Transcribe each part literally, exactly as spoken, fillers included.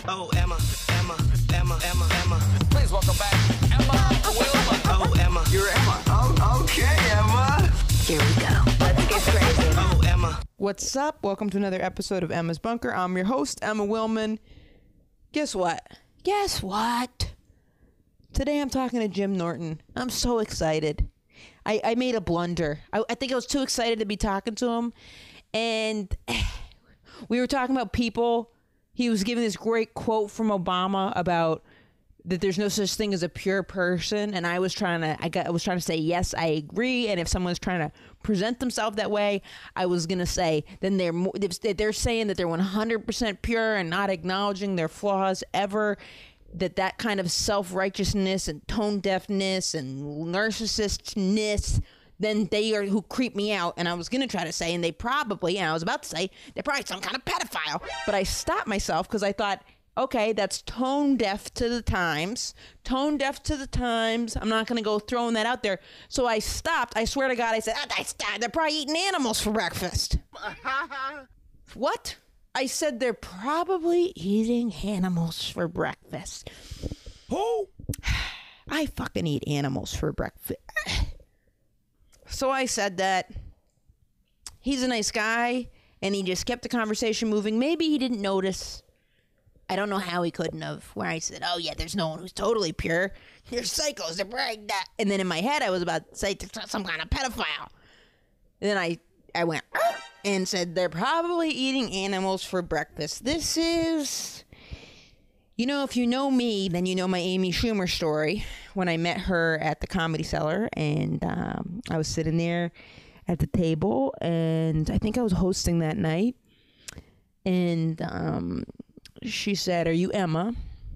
Oh, Emma, Emma, Emma, Emma, Emma. Please welcome back Emma Willmann. Oh, Emma. You're Emma. Oh, okay, Emma. Here we go. Let's get crazy. Oh, Emma. What's up? Welcome to another episode of Emma's Bunker. I'm your host, Emma Willmann. Guess what? Guess what? Today I'm talking to Jim Norton. I'm so excited. I, I made a blunder. I, I think I was too excited to be talking to him. And we were talking about people. He was giving this great quote from Obama about that there's no such thing as a pure person, and I was trying to I got I was trying to say yes, I agree, and if someone's trying to present themselves that way, I was going to say then they're more, they're saying that they're one hundred percent pure and not acknowledging their flaws ever, that that kind of self-righteousness and tone deafness and narcissistness, then they are who creep me out. And I was going to try to say, and they probably, and I was about to say, they're probably some kind of pedophile. But I stopped myself because I thought, okay, that's tone deaf to the times. Tone deaf to the times. I'm not going to go throwing that out there. So I stopped. I swear to God, I said, ah, they're probably eating animals for breakfast. What? I said they're probably eating animals for breakfast. Who? I fucking eat animals for breakfast. So I said that. He's a nice guy, and he just kept the conversation moving. Maybe he didn't notice. I don't know how he couldn't have. Where I said, oh, yeah, there's no one who's totally pure. They're psychos. They're bragged that. And then in my head, I was about to say some kind of pedophile. And then I, I went Arr! and said, they're probably eating animals for breakfast. This is, you know, if you know me, then you know my Amy Schumer story. When I met her at the Comedy Cellar, and um, I was sitting there at the table, and I think I was hosting that night. And um, she said, are you Emma?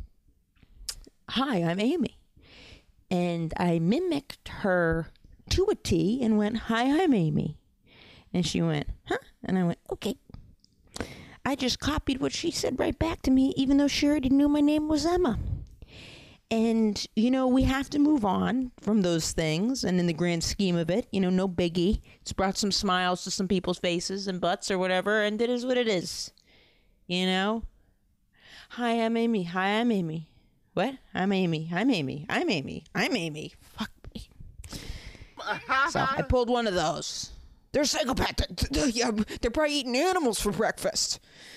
Hi, I'm Amy. And I mimicked her to a T and went, hi, I'm Amy. And she went, huh? And I went, okay. I just copied what she said right back to me, even though she already knew my name was Emma. And, you know, we have to move on from those things. And in the grand scheme of it, you know, no biggie. It's brought some smiles to some people's faces and butts or whatever. And it is what it is. You know? Hi, I'm Amy. Hi, I'm Amy. What? I'm Amy. I'm Amy. I'm Amy. I'm Amy. Fuck me. So I pulled one of those. They're psychopaths. They're probably eating animals for breakfast.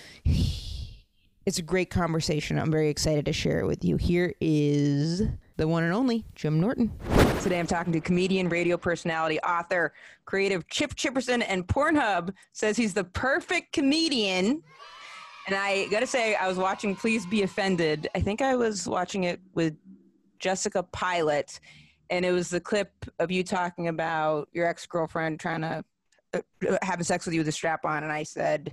It's a great conversation. I'm very excited to share it with you. Here is the one and only Jim Norton. Today I'm talking to comedian, radio personality, author, creative Chip Chipperson, and Pornhub says he's the perfect comedian. And I got to say, I was watching Please Be Offended. I think I was watching it with Jessica Pilot, and it was the clip of you talking about your ex-girlfriend trying to uh, have sex with you with a strap on. And I said,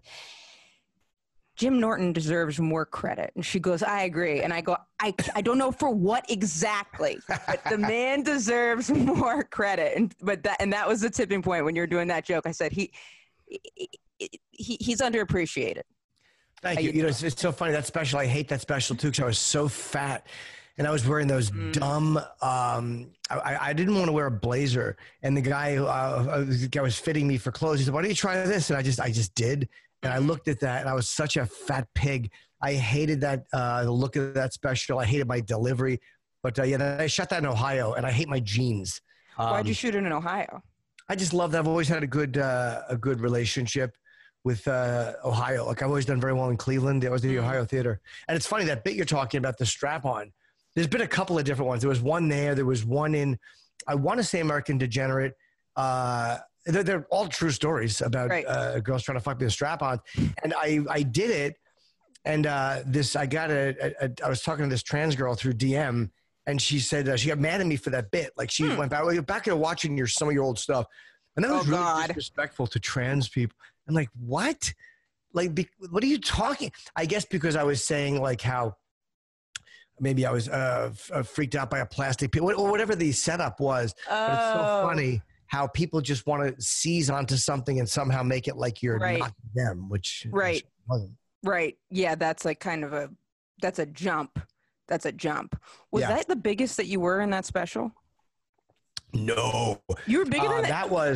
Jim Norton deserves more credit. And she goes, I agree. And I go, I, I don't know for what exactly, but the man deserves more credit. And, but that, and that was the tipping point when you were doing that joke. I said, he, he, he he's underappreciated. Thank you. You know, it's, it's so funny. That special, I hate that special too, because I was so fat and I was wearing those mm. dumb, um, I, I didn't want to wear a blazer. And the guy, uh, the guy was fitting me for clothes. He said, why don't you try this? And I just, I just did. And I looked at that and I was such a fat pig. I hated that, uh, the look of that special. I hated my delivery, but uh, yeah, then I shot that in Ohio and I hate my jeans. Um, Why'd you shoot it in Ohio? I just love that. I've always had a good, uh, a good relationship with uh, Ohio. Like I've always done very well in Cleveland. I was in the Ohio Theater. And it's funny, that bit you're talking about, the strap on, there's been a couple of different ones. There was one there. There was one in, I want to say American Degenerate. Uh, they're, they're all true stories about right. uh, girls trying to fuck me with a strap on. And I, I did it. And uh, this, I got a, a, a, I was talking to this trans girl through D M, and she said, uh, she got mad at me for that bit. Like she hmm. went back, well, you're back there watching your, some of your old stuff. And that was oh, really God. disrespectful to trans people. I'm like, what? Like, be, what are you talking? I guess because I was saying like how maybe I was uh, f- uh, freaked out by a plastic pill or whatever the setup was. Oh. But it's so funny how people just want to seize onto something and somehow make it like you're right. not them, which right, wasn't. Right. Yeah, that's like kind of a that's a jump. That's a jump. Was yeah. that the biggest that you were in that special? No, you were bigger uh, than that. That was.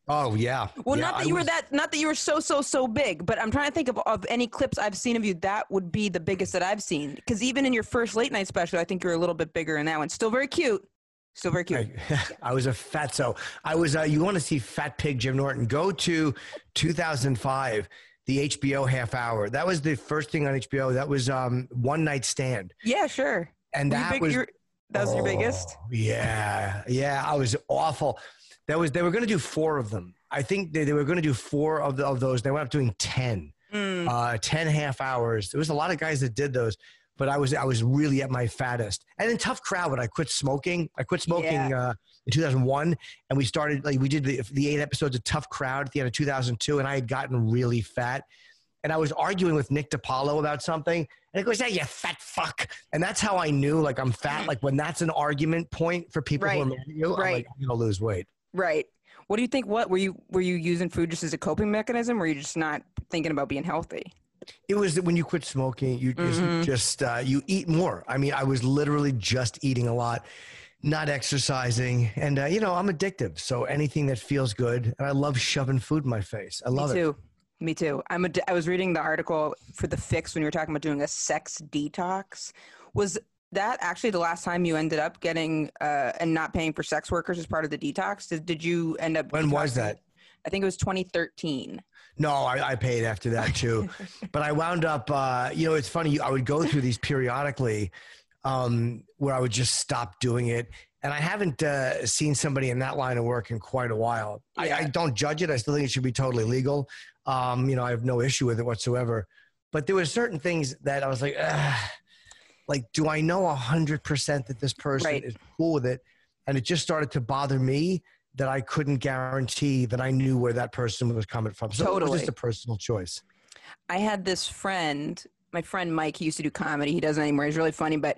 Oh yeah. Well, Yeah, not that I you were was- that, not that you were so, so, so big, but I'm trying to think of, of any clips I've seen of you. That would be the biggest that I've seen. Because even in your first late night special, I think you're a little bit bigger in that one. Still very cute. Still very cute. I, I was a fatso. I was. Uh, you want to see Fat Pig Jim Norton? Go to two thousand five, the H B O half hour. That was the first thing on H B O. That was um, One Night Stand, Yeah, sure. and Were you that big- was you're- that was your biggest? Oh, Yeah, yeah. I was awful. That was. They were going to do four of them. I think they, they were going to do four of the, of those. They wound up doing ten, Mm. uh, ten half hours. There was a lot of guys that did those. But I was I was really at my fattest. And in Tough Crowd, when I quit smoking, I quit smoking Yeah. uh, in two thousand one, and we started like we did the, the eight episodes of Tough Crowd at the end of two thousand two, and I had gotten really fat. And I was arguing with Nick DiPaolo about something, and he goes, "Hey, you fat fuck!" And that's how I knew like I'm fat. Like when that's an argument point for people who are Right. mad at you, I'm Right. like, I'm gonna lose weight. Right. What do you think? What were you were you using food just as a coping mechanism? Or were you just not thinking about being healthy? It was that when you quit smoking, you just, Mhm. just uh, you eat more. I mean, I was literally just eating a lot, not exercising, and uh, you know I'm addictive. So anything that feels good, and I love shoving food in my face. I love Me it. too. Me too. I'm a, I was reading the article for the Fix when you were talking about doing a sex detox. Was that actually the last time you ended up getting uh, and not paying for sex workers as part of the detox? Did, did you end up? When was detoxing? that? I think it was twenty thirteen. No, I, I paid after that too, but I wound up. Uh, you know, it's funny. I would go through these periodically, um, where I would just stop doing it. And I haven't uh, seen somebody in that line of work in quite a while. I, Yeah. I don't judge it. I still think it should be totally legal. Um, you know, I have no issue with it whatsoever. But there were certain things that I was like, Ugh. like, do I know a hundred percent that this person Right. is cool with it? And it just started to bother me that I couldn't guarantee that I knew where that person was coming from. So it Totally. was just a personal choice. I had this friend, my friend Mike, he used to do comedy. He doesn't anymore. He's really funny, but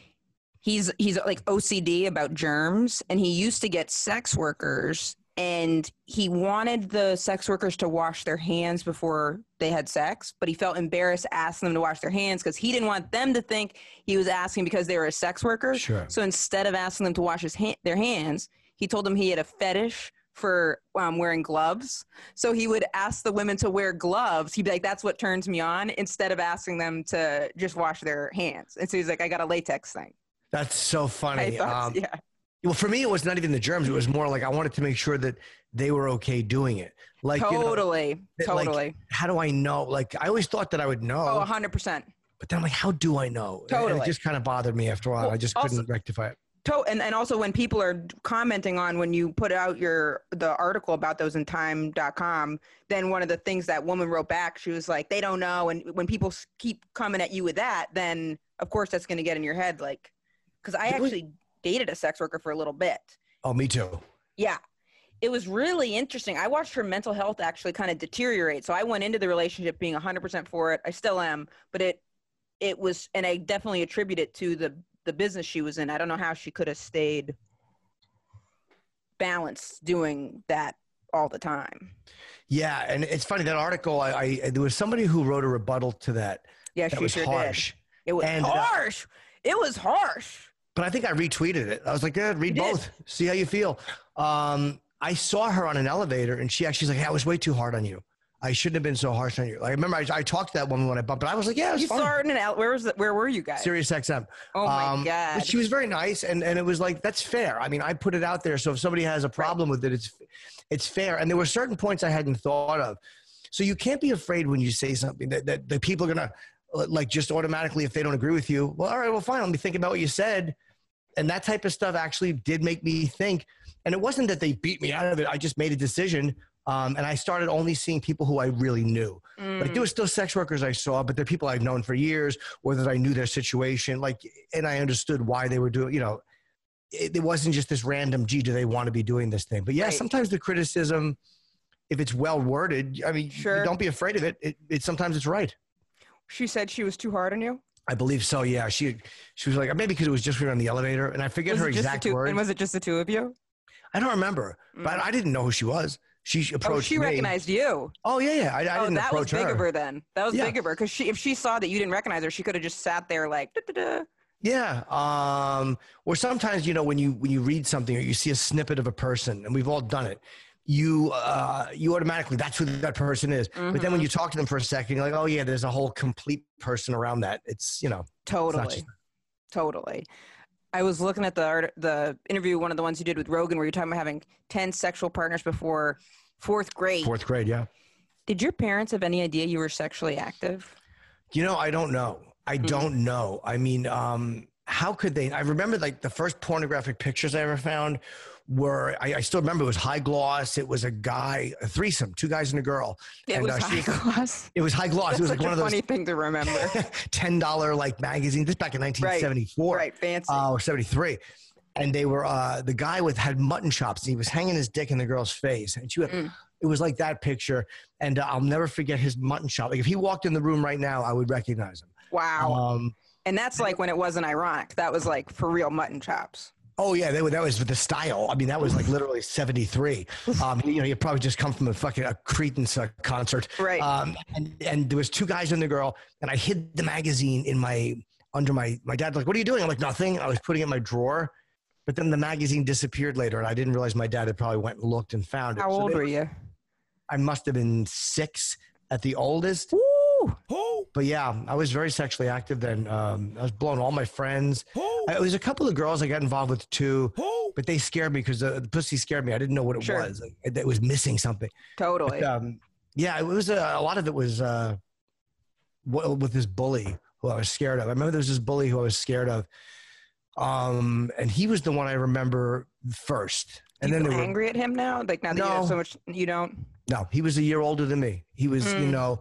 he's he's like O C D about germs, and he used to get sex workers, and he wanted the sex workers to wash their hands before they had sex, but he felt embarrassed asking them to wash their hands because he didn't want them to think he was asking because they were a sex worker. Sure. So instead of asking them to wash his ha- their hands, he told them he had a fetish for um, wearing gloves. So he would ask the women to wear gloves. He'd be like, that's what turns me on, instead of asking them to just wash their hands. And so he's like, I got a latex thing. That's so I funny. thought, Um, yeah. Well, for me, it was not even the germs. It was more like I wanted to make sure that they were okay doing it. Like, you know, Totally. that, like, Totally. how do I know? Like, I always thought that I would know, Oh, one hundred percent. but then I'm like, how do I know? And Totally. it just kind of bothered me after a while. Well, I just also- couldn't rectify it. To- and, and also when people are commenting on when you put out your the article about those in time dot com, then one of the things that woman wrote back, she was like, they don't know. And when people s- keep coming at you with that, then of course that's going to get in your head. Like, because I Really? actually dated a sex worker for a little bit. Oh, me too. Yeah. It was really interesting. I watched her mental health actually kind of deteriorate. So I went into the relationship being one hundred percent for it. I still am, but it it was, and I definitely attribute it to the the business she was in. I don't know how she could have stayed balanced doing that all the time. Yeah, and it's funny that article. I, I there was somebody who wrote a rebuttal to that. Yeah, That she was sure harsh. did. It was And, uh, harsh. It was harsh. But I think I retweeted it. I was like, yeah, read You did. both. See how you feel. Um, I saw her on an elevator, and she actually was like, hey, I was way too hard on you. I shouldn't have been so harsh on you. Like, I remember I, I talked to that woman when I bumped, but I was like, yeah, it was You fun. saw her in an out. Where was it? Where were you guys? Sirius X M. Oh my Um, God. But she was very nice, and, and it was like, that's fair. I mean, I put it out there, so if somebody has a problem with it, it's it's fair. And there were certain points I hadn't thought of. So you can't be afraid when you say something that, that, that people are going to, like, just automatically, if they don't agree with you, well, all right, well, fine, let me think about what you said. And that type of stuff actually did make me think. And it wasn't that they beat me out of it. I just made a decision. Um, and I started only seeing people who I really knew. Like there were still sex workers I saw, but they're people I've known for years, or that I knew their situation. Like, and I understood why they were doing, you know, it, it wasn't just this random, gee, do they want to be doing this thing? But yeah, Right. sometimes the criticism, if it's well worded, I mean, Sure. don't be afraid of it. It, it. Sometimes it's right. She said she was too hard on you. I believe so. Yeah. She, she was like, maybe because it was just we were on the elevator, and I forget Was her it just the exact two- words. And was it just the two of you? I don't remember, but I didn't know who she was. She approached Oh, she me. recognized you. Oh yeah, yeah. I, I Oh, didn't that was approach big her. of her then. That was Yeah. big of her because she, if she saw that you didn't recognize her, she could have just sat there like, da-da-da. Yeah. Um, or sometimes, you know, when you when you read something or you see a snippet of a person, and we've all done it, you uh, you automatically, that's who that person is. Mm-hmm. But then when you talk to them for a second, you're like, oh yeah, there's a whole complete person around that. It's, you know. Totally. just- Totally. I was looking at the art, the interview, one of the ones you did with Rogan, where you're talking about having ten sexual partners before fourth grade. Fourth grade, yeah. Did your parents have any idea you were sexually active? You know, I don't know. I Mm-hmm. don't know. I mean, um, how could they? I remember like the first pornographic pictures I ever found were, I, I still remember it was high gloss. It was a guy, a threesome, two guys and a girl. It and, was uh, high she- class. It was high gloss. That's it was such like one a of those funny thing to remember. ten dollar like magazines. This back in nineteen seventy-four. Right, fancy. Uh, or seventy-three. And they were, uh, the guy with had mutton chops. And he was hanging his dick in the girl's face. And she had, Mm. it was like that picture. And uh, I'll never forget his mutton chop. Like if he walked in the room right now, I would recognize him. Wow. Um, And that's like when it wasn't ironic. That was like for real mutton chops. Oh yeah, that, that was the style. I mean, that was like literally seventy-three. Um, you know, you probably just come from a fucking a Cretans uh, concert, Right. Um, and, and there was two guys and the girl, and I hid the magazine in my under my my dad's like, "What are you doing?" I'm like, "Nothing." I was putting it in my drawer, but then the magazine disappeared later, and I didn't realize my dad had probably went and looked and found it. How So old they- were you? I must have been six at the oldest. Woo! But yeah, I was very sexually active then. Um, I was blowing all my friends. I, was a couple of girls I got involved with too, but they scared me because the, the pussy scared me. I didn't know what it Sure. was. Like, it, it was missing something. Totally. But, um, yeah, it was a, a lot of it was uh, w- with this bully who I was scared of. I remember there was this bully who I was scared of, um, and he was the one I remember first. And you then feel there were, angry at him now? Like now that you have No. so much, you don't? no, he was a year older than me. He was, you Mm. know,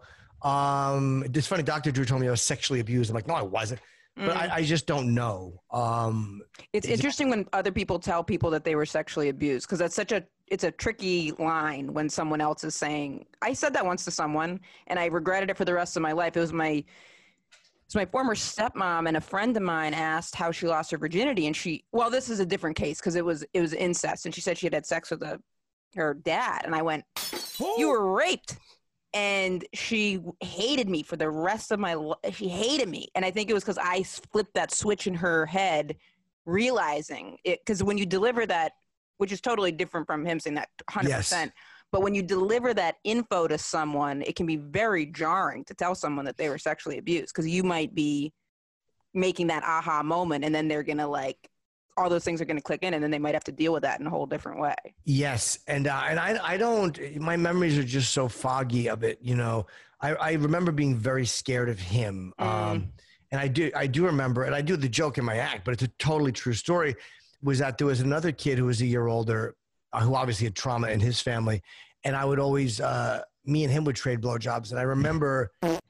um, this funny Doctor Drew told me I was sexually abused. I'm like, no, I wasn't. But Mm. I, I just don't know. Um, It's Is- interesting when other people tell people that they were sexually abused because that's such a it's a tricky line when someone else is saying. I said that once to someone and I regretted it for the rest of my life. It was my it's my former stepmom and a friend of mine asked how she lost her virginity and she well this is a different case because it was it was incest and she said she had had sex with a her dad and I went you were raped. And she hated me for the rest of my life. She hated me. And I think it was because I flipped that switch in her head, realizing it. Because when you deliver that, which is totally different from him saying that one hundred percent. Yes. But when you deliver that info to someone, it can be very jarring to tell someone that they were sexually abused. Because you might be making that aha moment. And then they're going to like, all those things are going to click in. And then they might have to deal with that in a whole different way. Yes, and uh, and I I don't. My memories are just so foggy of it. You know, I, I remember being very scared of him. Mm. Um, and I do I do remember, and I do the joke in my act, but it's a totally true story. Was that there was another kid who was a year older, uh, who obviously had trauma in his family, and I would always uh, me and him would trade blowjobs, and I remember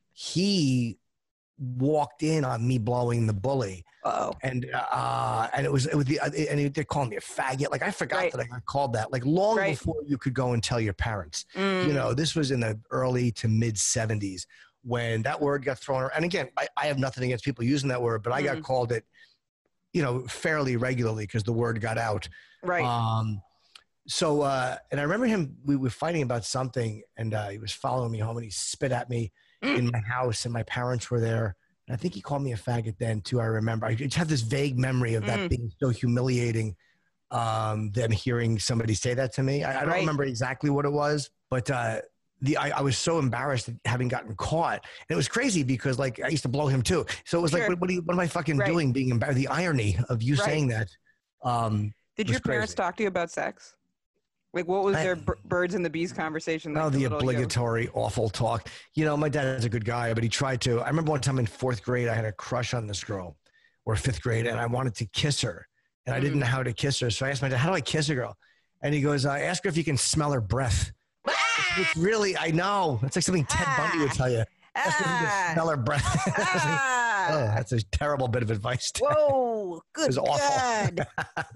he walked in on me blowing the bully. Uh-oh. And uh, and it was it was the and they're calling me a faggot. Like I forgot Right. that I got called that. Like long Right. before you could go and tell your parents. Mm. You know, this was in the early to mid seventies when that word got thrown around. And again, I, I have nothing against people using that word, but I got Mm. called it, you know, fairly regularly because the word got out. Right. Um, so uh, and I remember him. We were fighting about something, and uh, he was following me home, and he spit at me Mm. in my house, and my parents were there. And I think he called me a faggot then too. I remember. I just have this vague memory of that Mm. being so humiliating. Um, them hearing somebody say that to me. I, I don't Right. remember exactly what it was, but uh, the I, I was so embarrassed at having gotten caught. And it was crazy because like I used to blow him too. So it was like, Sure. what, what, are you, what am I fucking Right. doing? Being embarrassed. The irony of you Right. saying that. Um, Did was your parents crazy. talk to you about sex? Like, what was I- their b- birds and the bees conversation? Like Oh, the little, you know- obligatory awful talk. You know, my dad's a good guy, but he tried to. I remember one time in fourth grade, I had a crush on this girl, or fifth grade, and I wanted to kiss her, and I didn't Mm. know how to kiss her. So I asked my dad, "How do I kiss a girl?" And he goes, "I ask her if you can smell her breath." It's really, I know, it's like something Ted Bundy would tell you. Ask her if you can smell her breath. I was like, Ah, oh, that's a terrible bit of advice. whoa, good was awful. God.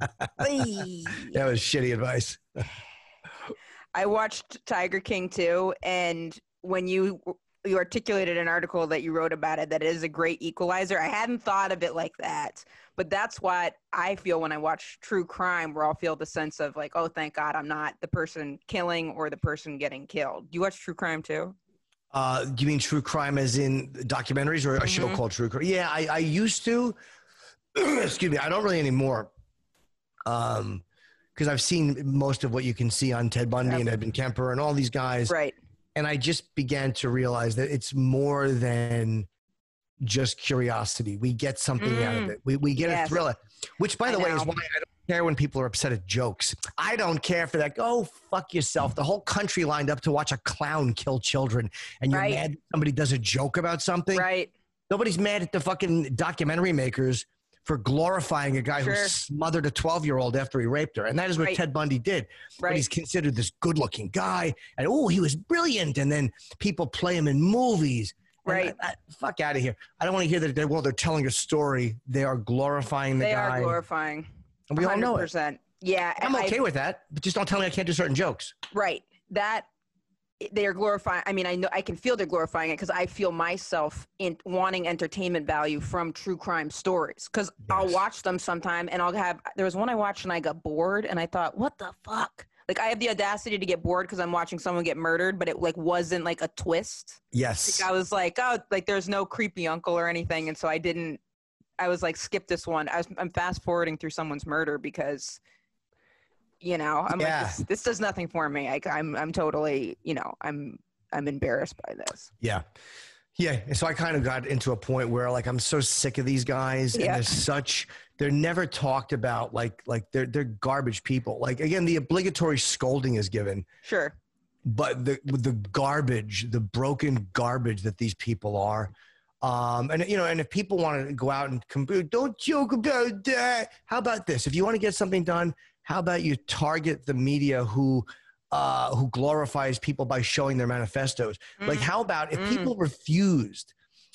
Wee. That was shitty advice. I watched Tiger King too, and when you you articulated an article that you wrote about it, that it is a great equalizer. I hadn't thought of it like that, but that's what I feel when I watch true crime, where I'll feel the sense of like, oh, thank God I'm not the person killing or the person getting killed. Do you watch true crime too? Uh, do you mean true crime as in documentaries or a show Mhm. called True Crime? Yeah, I, I used to. Excuse me, I don't really anymore. Um, because I've seen most of what you can see on Ted Bundy Yep. and Edmund Kemper and all these guys. Right. And I just began to realize that it's more than just curiosity. We get something out of Mm. it. We, we get Yes. a thriller, which, by I the way, is know. why I don't care when people are upset at jokes. I don't care for that. Go fuck yourself. The whole country lined up to watch a clown kill children, and you're Right. mad that somebody does a joke about something. Right. Nobody's mad at the fucking documentary makers for glorifying a guy Sure. who smothered a twelve-year-old after he raped her. And that is what Right. Ted Bundy did. But Right. he's considered this good-looking guy. And, oh, he was brilliant. And then people play him in movies. And Right. I- I- fuck out of here. I don't want to hear that, they, well, they're telling a story. They are glorifying the They guy. are glorifying. and we all know it. one hundred percent. Yeah. I'm I- okay with that. But just don't tell me I can't do certain jokes. Right. That they are glorifying. I mean, I know I can feel they're glorifying it because I feel myself in wanting entertainment value from true crime stories. Because I'll Yes. watch them sometime and I'll have. There was one I watched and I got bored and I thought, what the fuck? Like I have the audacity to get bored because I'm watching someone get murdered, but it like wasn't like a twist. Yes. Like, I was like, oh, like there's no creepy uncle or anything, and so I didn't. I was like, skip this one. I was, I'm fast forwarding through someone's murder because, you know, I'm Yeah. like, this, this does nothing for me. Like, I'm, I'm totally, you know, I'm, I'm embarrassed by this. Yeah. Yeah. And so I kind of got into a point where like I'm so sick of these guys and Yeah. they're such they're never talked about like like they're they're garbage people. Like again, the obligatory scolding is given, Sure. but the the garbage, the broken garbage that these people are. Um, and you know, and if people want to go out and compete, don't joke about that. How about this? If you want to get something done, how about you target the media who uh, who glorifies people by showing their manifestos? Like, how about if Mm. people refused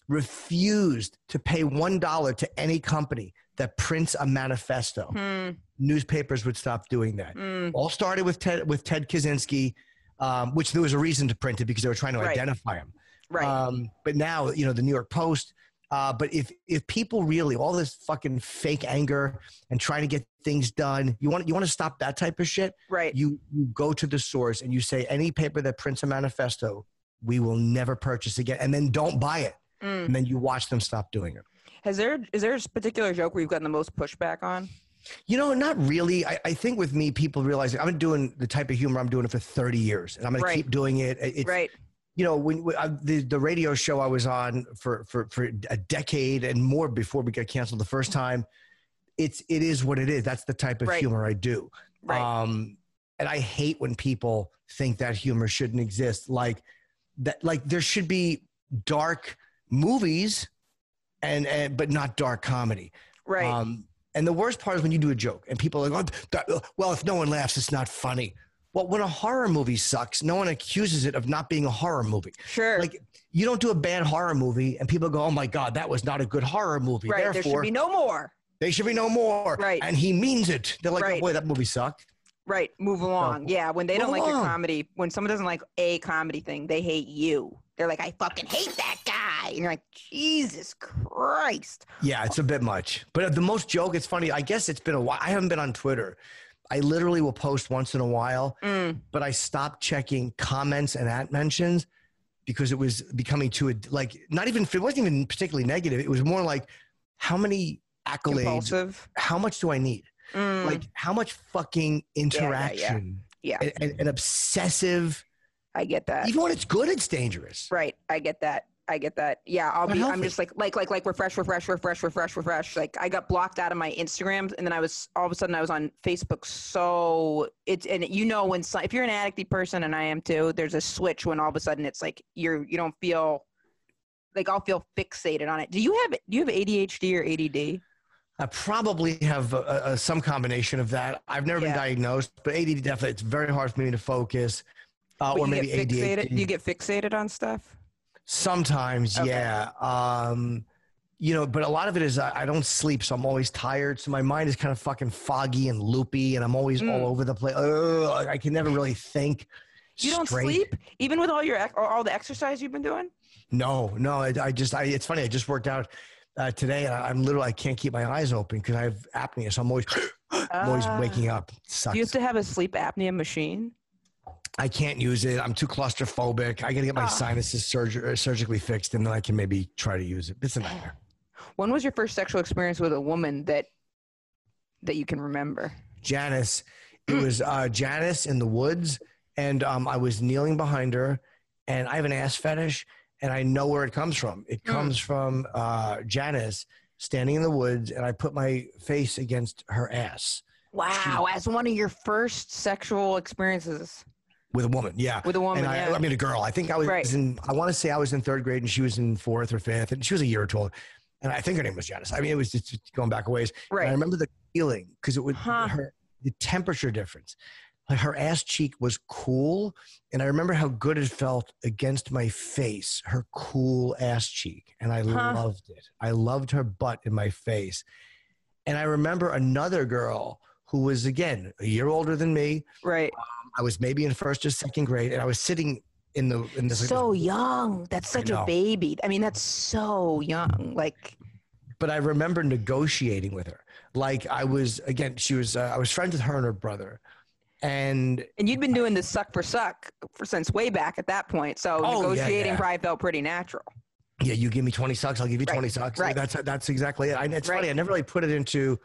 refused to pay one dollar to any company that prints a manifesto? Hmm. Newspapers would stop doing that. Mm. All started with Ted with Ted Kaczynski, um, which there was a reason to print it because they were trying to Right. identify him. Right. Um, but now, you know, the New York Post. Uh, but if if people really all this fucking fake anger and trying to get things done, you want you want to stop that type of shit. right. You you go to the source and you say any paper that prints a manifesto, we will never purchase again, and then don't buy it. Mm. And then you watch them stop doing it. Has there, is there a particular joke where you've gotten the most pushback on? You know, not really. I, I think with me, people realize I've been doing the type of humor I'm doing it for thirty years, and I'm going Right. to keep doing it. It- It's, Right. you know, when, when I, the the radio show I was on for, for for a decade and more before we got canceled the first time, it's it is what it is. That's the type of Right. humor I do. Right. Um, and I hate when people think that humor shouldn't exist. Like that, like there should be dark movies, and and but not dark comedy. right. Um, and the worst part is when you do a joke and people are like, oh, that, well, if no one laughs, it's not funny. Well, when a horror movie sucks, no one accuses it of not being a horror movie. sure. Like you don't do a bad horror movie and people go, oh my God, that was not a good horror movie. right. There should Therefore, be no more. they should be no more. Right. And he means it. They're like, Right. oh, boy, that movie sucked. Right. Move along. Yeah. When they don't Move like your along. comedy, when someone doesn't like a comedy thing, they hate you. They're like, I fucking hate that guy. And you're like, Jesus Christ. Yeah, it's a bit much. But the most joke, it's funny. I guess it's been a while. I haven't been on Twitter. I literally will post once in a while, Mm. but I stopped checking comments and at mentions because it was becoming too, like, not even, it wasn't even particularly negative. It was more like, how many accolades, Impulsive. how much do I need? Mm. Like, how much fucking yeah, yeah. interaction Yeah. and, and, and obsessive, I get that. even when it's good, it's dangerous. Right. I get that. I get that. Yeah. I'll Not be, I'm healthy. just like, like, like, like refresh, refresh, refresh, refresh, refresh. Like I got blocked out of my Instagrams and then I was, all of a sudden I was on Facebook. So it's, and you know, when, so, if you're an addicty person and I am too, there's a switch when all of a sudden it's like, you're, you don't feel like I'll feel fixated on it. Do you have, do you have A D H D or A D D? I probably have a, a, some combination of that. I've never Yeah. been diagnosed, but A D D definitely, it's very hard for me to focus. Uh, But or you maybe get A D H fixated. D. Do you get fixated on stuff? Sometimes, Okay. yeah. Um, you know, but a lot of it is I, I don't sleep, so I'm always tired. So my mind is kind of fucking foggy and loopy, and I'm always Mm. all over the place. Ugh, I can never really think. You don't straight. sleep even with all your ex- all the exercise you've been doing? No, no. I, I just, I, it's funny. I just worked out uh, today, and I, I'm literally, I can't keep my eyes open because I have apnea. So I'm always, I'm always Ah. waking up. It sucks. Do you have to have a sleep apnea machine? I can't use it. I'm too claustrophobic. I got to get my Ah. sinuses surg- surgically fixed, and then I can maybe try to use it. It's a nightmare. When was your first sexual experience with a woman that that you can remember? Janice, It was uh, Janice in the woods, and um, I was kneeling behind her, and I have an ass fetish, and I know where it comes from. It comes mm. from uh, Janice standing in the woods, and I put my face against her ass. Wow, she, as one of your first sexual experiences. With a woman, yeah. With a woman, and I, yeah. I mean, a girl. I think I was right. in, I want to say I was in third grade, and she was in fourth or fifth, and she was a year or two old. And I think her name was Janice. I mean, it was just going back a ways. Right. And I remember the feeling, because it was huh. her, the temperature difference. Like her ass cheek was cool, and I remember how good it felt against my face, her cool ass cheek. And I huh. loved it. I loved her butt in my face. And I remember another girl who was, again, a year older than me. Right. Um, I was maybe in first or second grade, and I was sitting in the in this. So like, young. That's such a baby. I mean, that's so young. Like. But I remember negotiating with her. Like I was, again, she was. Uh, I was friends with her and her brother, and and you'd been doing this suck for suck for since way back at that point. So oh, negotiating yeah, yeah. probably felt pretty natural. Yeah, you give me twenty sucks, I'll give you right. twenty sucks. Right. That's that's exactly it. I, it's right. funny. I never really put it into.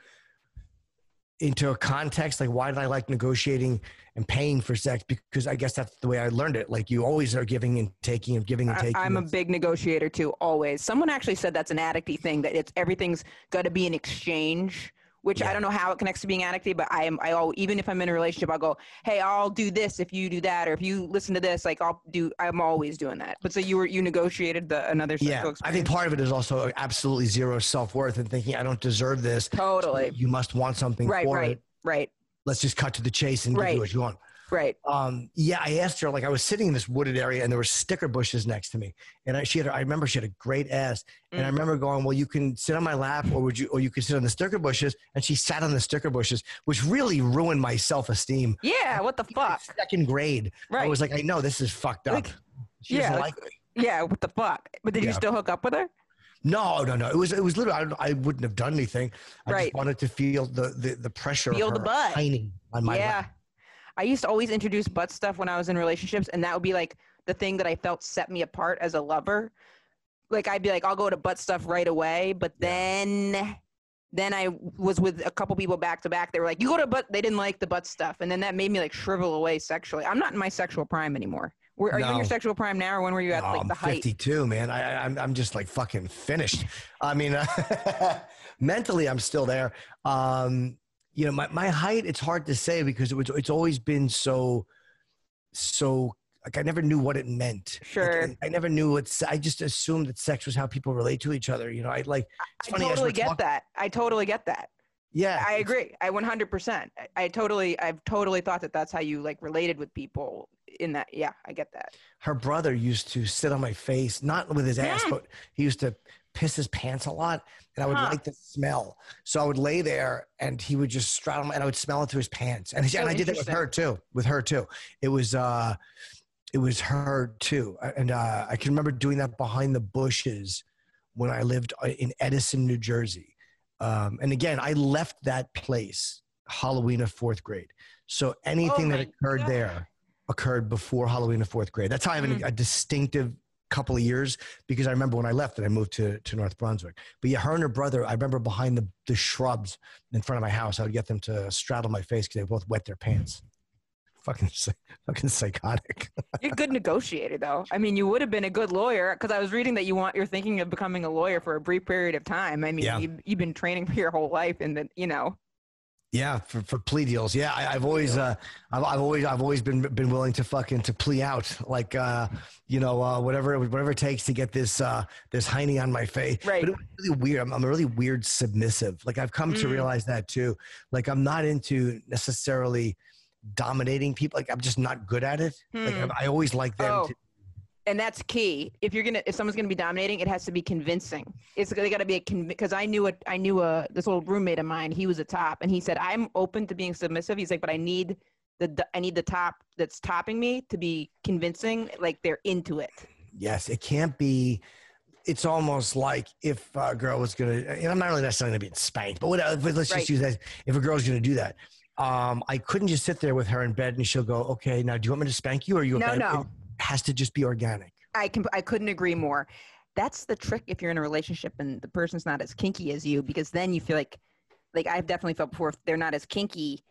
into a context, like why did I like negotiating and paying for sex? Because I guess that's the way I learned it. Like you always are giving and taking and giving and taking. I, I'm a big negotiator too, always. Someone actually said that's an addicty thing, that it's everything's got to be an exchange, which yeah. I don't know how it connects to being addicty, but I am, I all, even if I'm in a relationship, I'll go, hey, I'll do this if you do that, or if you listen to this, like I'll do, I'm always doing that. But so you were, you negotiated the, another sexual yeah, experience. I think part of it is also absolutely zero self-worth and thinking I don't deserve this. Totally. So you must want something right, for right, it. Right. Let's just cut to the chase and right. do what you want. Right. Um, yeah, I asked her, like I was sitting in this wooded area and there were sticker bushes next to me. And I, she had, I remember she had a great ass. And mm. I remember going, well, you can sit on my lap or would you, or you could sit on the sticker bushes. And she sat on the sticker bushes, which really ruined my self-esteem. Yeah. What the fuck? Second grade. Right. I was like, I know this is fucked up. Like, she yeah, doesn't like, like me. Yeah. What the fuck? But did yeah. you still hook up with her? No, no, no. It was, it was literally, I, I wouldn't have done anything. I right. just wanted to feel the, the, the pressure feel of her the butt. tiny on my yeah. lap. I used to always introduce butt stuff when I was in relationships, and that would be like the thing that I felt set me apart as a lover. Like I'd be like, I'll go to butt stuff right away, but then, then I was with a couple people back to back. They were like, you go to butt. They didn't like the butt stuff, and then that made me like shrivel away sexually. I'm not in my sexual prime anymore. Were, are no. you in your sexual prime now, or when were you at no, like the I'm height? fifty-two, man. I, I, I'm I'm just like fucking finished. I mean, uh, mentally, I'm still there. Um, you know, my, my height, it's hard to say because it was, it's always been so, so like, I never knew what it meant. Sure. Like, I, I never knew what, I just assumed that sex was how people relate to each other. You know, I like, it's I funny. totally get talking, that. I totally get that. Yeah. I agree. I one hundred percent. I, I totally, I've totally thought that that's how you like related with people in that. Yeah, I get that. Her brother used to sit on my face, not with his ass, mm. but he used to piss his pants a lot, and I would huh. like the smell. So I would lay there and he would just straddle my, and I would smell it through his pants. And, so and I did that with her too, with her too. It was, uh, it was her too. And uh, I can remember doing that behind the bushes when I lived in Edison, New Jersey. Um, and again, I left that place Halloween of fourth grade. So anything oh that occurred God. there occurred before Halloween of fourth grade. That's how I have mm. a, a distinctive couple of years, because I remember when I left and I moved to, to North Brunswick. But yeah, her and her brother, I remember behind the, the shrubs in front of my house, I would get them to straddle my face because they both wet their pants. Fucking, fucking psychotic. You're a good negotiator, though. I mean, you would have been a good lawyer, because I was reading that you want you're thinking of becoming a lawyer for a brief period of time. I mean, yeah. you've, you've been training for your whole life, and then you know. Yeah, for, for plea deals. Yeah, I, I've always, uh, I've, I've always, I've always been been willing to fucking to plea out, like, uh, you know, uh, whatever whatever it takes to get this uh, this hiney on my face. Right. But it was really weird. I'm, I'm a really weird submissive. Like I've come mm. to realize that too. Like I'm not into necessarily dominating people. Like I'm just not good at it. Hmm. Like I, I always like them oh. to. And that's key. If you're gonna, if someone's gonna be dominating, it has to be convincing. It's they got to be a because I knew a, I knew a this old roommate of mine. He was a top, and he said, "I'm open to being submissive." He's like, "But I need the, I need the top that's topping me to be convincing, like they're into it." Yes, it can't be. It's almost like if a girl was gonna, and I'm not really necessarily gonna be spanked, but whatever. But let's right. just use that. If a girl's gonna do that. Um, I couldn't just sit there with her in bed and she'll go, okay, now do you want me to spank you or are you no, okay? No, It has to just be organic. I can, I couldn't agree more. That's the trick if you're in a relationship and the person's not as kinky as you, because then you feel like, like I've definitely felt before, if they're not as kinky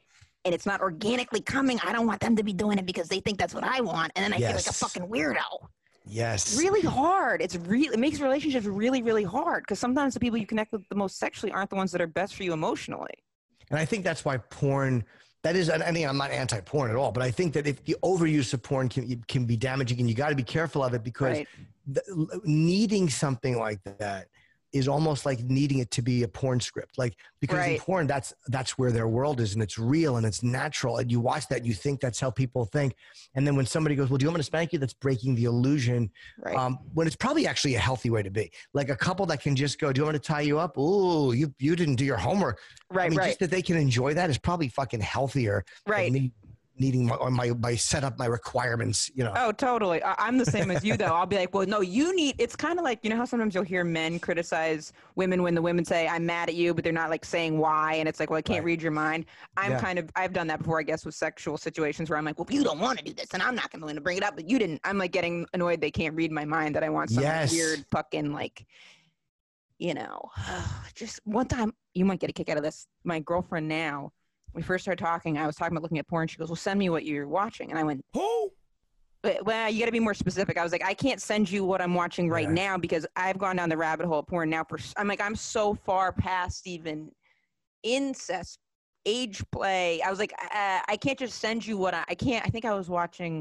and it's not organically coming, I don't want them to be doing it because they think that's what I want. And then I feel like a Yes. fucking weirdo. Yes. Really hard. It's really, it makes relationships really, really hard because sometimes the people you connect with the most sexually aren't the ones that are best for you emotionally. And I think that's why porn, that is, and I mean, I'm not anti-porn at all, but I think that if the overuse of porn can, can be damaging, and you got to be careful of it because Right. the, needing something like that is almost like needing it to be a porn script. Like, because in Right. porn, that's, that's where their world is, and it's real and it's natural. And you watch that, and you think that's how people think. And then when somebody goes, well, do you want me to spank you? That's breaking the illusion. Right. Um, when it's probably actually a healthy way to be. Like a couple that can just go, do you want me to tie you up? Ooh, you, you didn't do your homework. right. I mean, right. just that they can enjoy that is probably fucking healthier. than Right. me needing my, or my, my set up my requirements, you know. Oh, totally. I- I'm the same as you, though. I'll be like, well, no, you need, it's kind of like, you know how sometimes you'll hear men criticize women when the women say, I'm mad at you, but they're not like saying why. And it's like, well, I can't Right. read your mind. I'm Yeah. kind of, I've done that before, I guess, with sexual situations where I'm like, well, you don't want to do this and I'm not going to bring it up, but you didn't. I'm like getting annoyed they can't read my mind, that I want some Yes. weird fucking like, you know, just one time, you might get a kick out of this. My girlfriend now, we first started talking, I was talking about looking at porn. She goes, well, send me what you're watching. And I went, Who? but- well, you got to be more specific. I was like, I can't send you what I'm watching right Yeah. now because I've gone down the rabbit hole of porn now. For, I'm like, I'm so far past even incest, age play. I was like, uh, I can't just send you what I, I can't. I think I was watching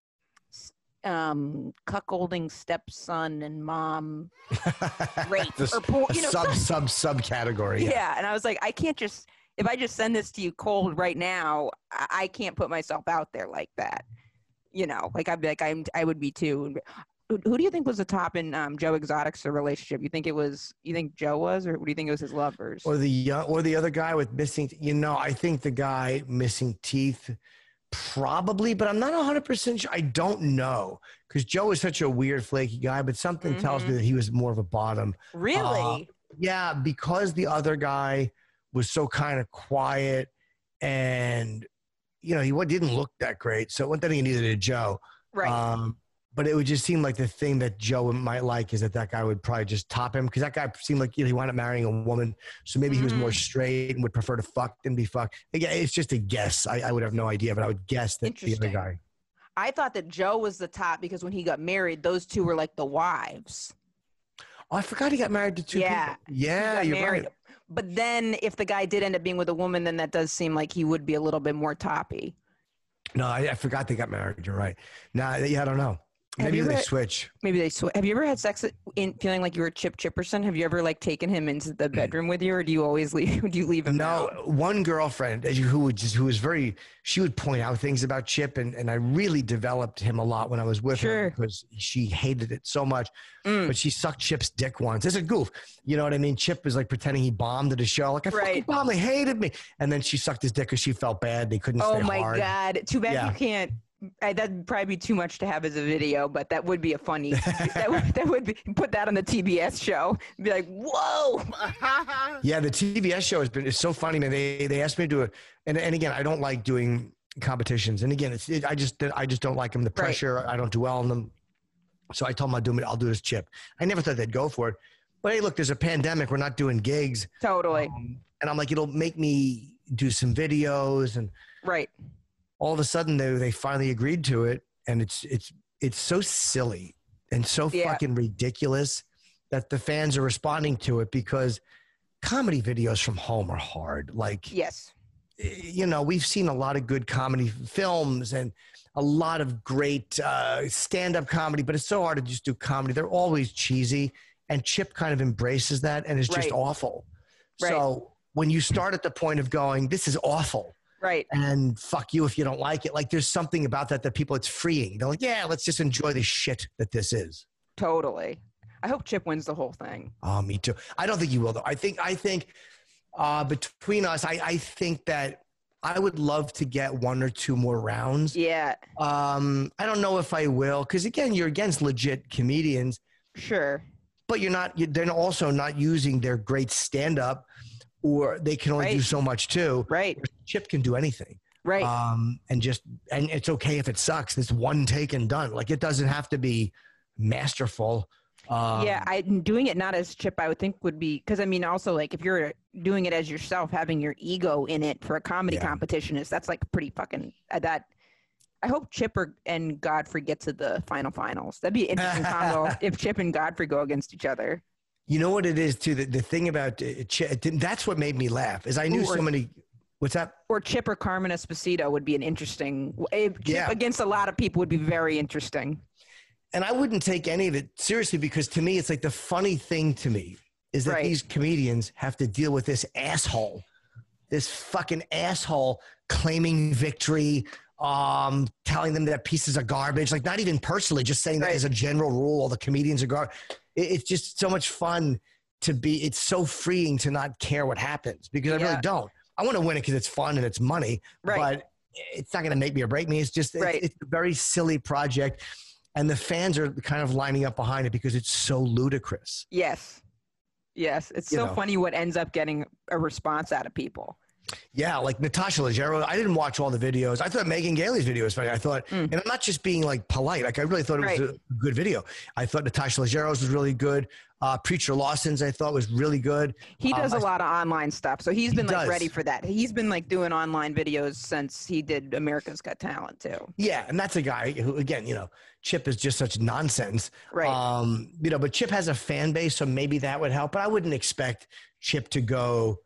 um, cuckolding stepson and mom rape The or porn, a you know, sub, some- sub, sub category. yeah. Yeah. And I was like, I can't just, if I just send this to you cold right now, I, I can't put myself out there like that. You know, like I'd be like, I'm, I would be too. Who, who do you think was the top in um, Joe Exotic's relationship? You think it was, you think Joe was, or do you think it was his lovers? Or the young, or the other guy with missing, you know, I think the guy missing teeth probably, but I'm not one hundred percent sure. I don't know because Joe is such a weird, flaky guy, but something tells me Mhm. that he was more of a bottom. Really? Yeah, because the other guy was so kind of quiet and, you know, he wa- didn't look that great. So one thing, neither did Joe. right. Um, but it would just seem like the thing that Joe might like is that that guy would probably just top him because that guy seemed like, you know, he wound up marrying a woman. So maybe he was more Mhm. straight and would prefer to fuck than be fucked. Again, it's just a guess. I, I would have no idea, but I would guess that the other Interesting. guy. I thought that Joe was the top because when he got married, those two were like the wives. Oh, I forgot he got married to two Yeah, people. Yeah, got you're married. right. But then if the guy did end up being with a woman, then that does seem like he would be a little bit more toppy. No, I, I forgot they got married. You're right. Nah, yeah, I don't know. Have Maybe you they ever- switch. Maybe they sw- have you ever had sex in feeling like you were Chip Chipperson? Have you ever like taken him into the bedroom with you, or do you always leave? Do you leave him? No, out? one girlfriend as you- who would just who was very she would point out things about Chip and, and I really developed him a lot when I was with Sure. her because she hated it so much. Mm. But she sucked Chip's dick once. It's a goof. You know what I mean? Chip was like pretending he bombed at a show. Like I fucking Right. bombed, they hated me. And then she sucked his dick because she felt bad. They couldn't Oh stay my hard. god! Too bad Yeah. you can't. I, that'd probably be too much to have as a video, but that would be a funny. that would that would be put that on the T B S show. Be like, whoa! Yeah, the T V S show has been it's so funny, man. They they asked me to do it, and and again, I don't like doing competitions. And again, it's it, I just I just don't like them. The Right. pressure, I don't do well in them. So I told them I'll do it. I'll do this Chip. I never thought they'd go for it. But hey, look, there's a pandemic. We're not doing gigs, Totally um, and I'm like, it'll make me do some videos. And right. all of a sudden, they they finally agreed to it, and it's it's it's so silly and so Yeah. fucking ridiculous that the fans are responding to it because comedy videos from home are hard. Like, Yes. you know, we've seen a lot of good comedy films and a lot of great uh, stand-up comedy, but it's so hard to just do comedy. They're always cheesy, and Chip kind of embraces that and is just Right. awful. Right. So when you start at the point of going, this is awful, Right. and fuck you if you don't like it, like there's something about that that people, it's freeing. They're like, yeah, let's just enjoy the shit that this is. Totally. I hope Chip wins the whole thing. Oh, me too. I don't think you will, though. I think, I think uh, between us, I, I think that I would love to get one or two more rounds. Yeah. Um, I don't know if I will, because again, you're against legit comedians, Sure. but you're not. you- They're also not using their great stand-up, or they can only do Right. so much too. Right. Chip can do anything, Right. um, and just and it's okay if it sucks. It's one take and done. Like it doesn't have to be masterful. Um, yeah, I doing it not as Chip, I would think would be because I mean, also like if you're doing it as yourself, having your ego in it for a comedy Yeah. competition is that's like pretty fucking uh, that. I hope Chip or, and Godfrey get to the final finals. That'd be an interesting combo if Chip and Godfrey go against each other. You know what it is too. The, the thing about uh, Ch- that's what made me laugh is I knew Ooh, or- so many. What's that? Or Chip or Carmen Esposito would be an interesting. If Chip Yeah. against a lot of people would be very interesting. And I wouldn't take any of it seriously because to me, it's like the funny thing to me is that Right. these comedians have to deal with this asshole, this fucking asshole claiming victory, um, telling them that pieces of garbage, like not even personally, just saying that Right. as a general rule, all the comedians are garbage. It, it's just so much fun to be, it's so freeing to not care what happens because I Yeah. really don't. I want to win it because it's fun and it's money, Right. but it's not going to make me or break me. It's just, Right. it's, it's a very silly project. And the fans are kind of lining up behind it because it's so ludicrous. Yes. Yes. It's You so know. funny what ends up getting a response out of people. Yeah, like Natasha Leggero. I didn't watch all the videos. I thought Megan Gailey's video was funny. I thought, Mm. and I'm not just being like polite. Like I really thought it was Right. a good video. I thought Natasha Leggero's was really good. Uh, Preacher Lawson's I thought was really good. He Um, does I- a lot of online stuff. So he's He been like does. ready for that. He's been like doing online videos since he did America's Got Talent too. Yeah, and that's a guy who, again, you know, Chip is just such nonsense. Right. Um, you know, but Chip has a fan base, so maybe that would help. But I wouldn't expect Chip to go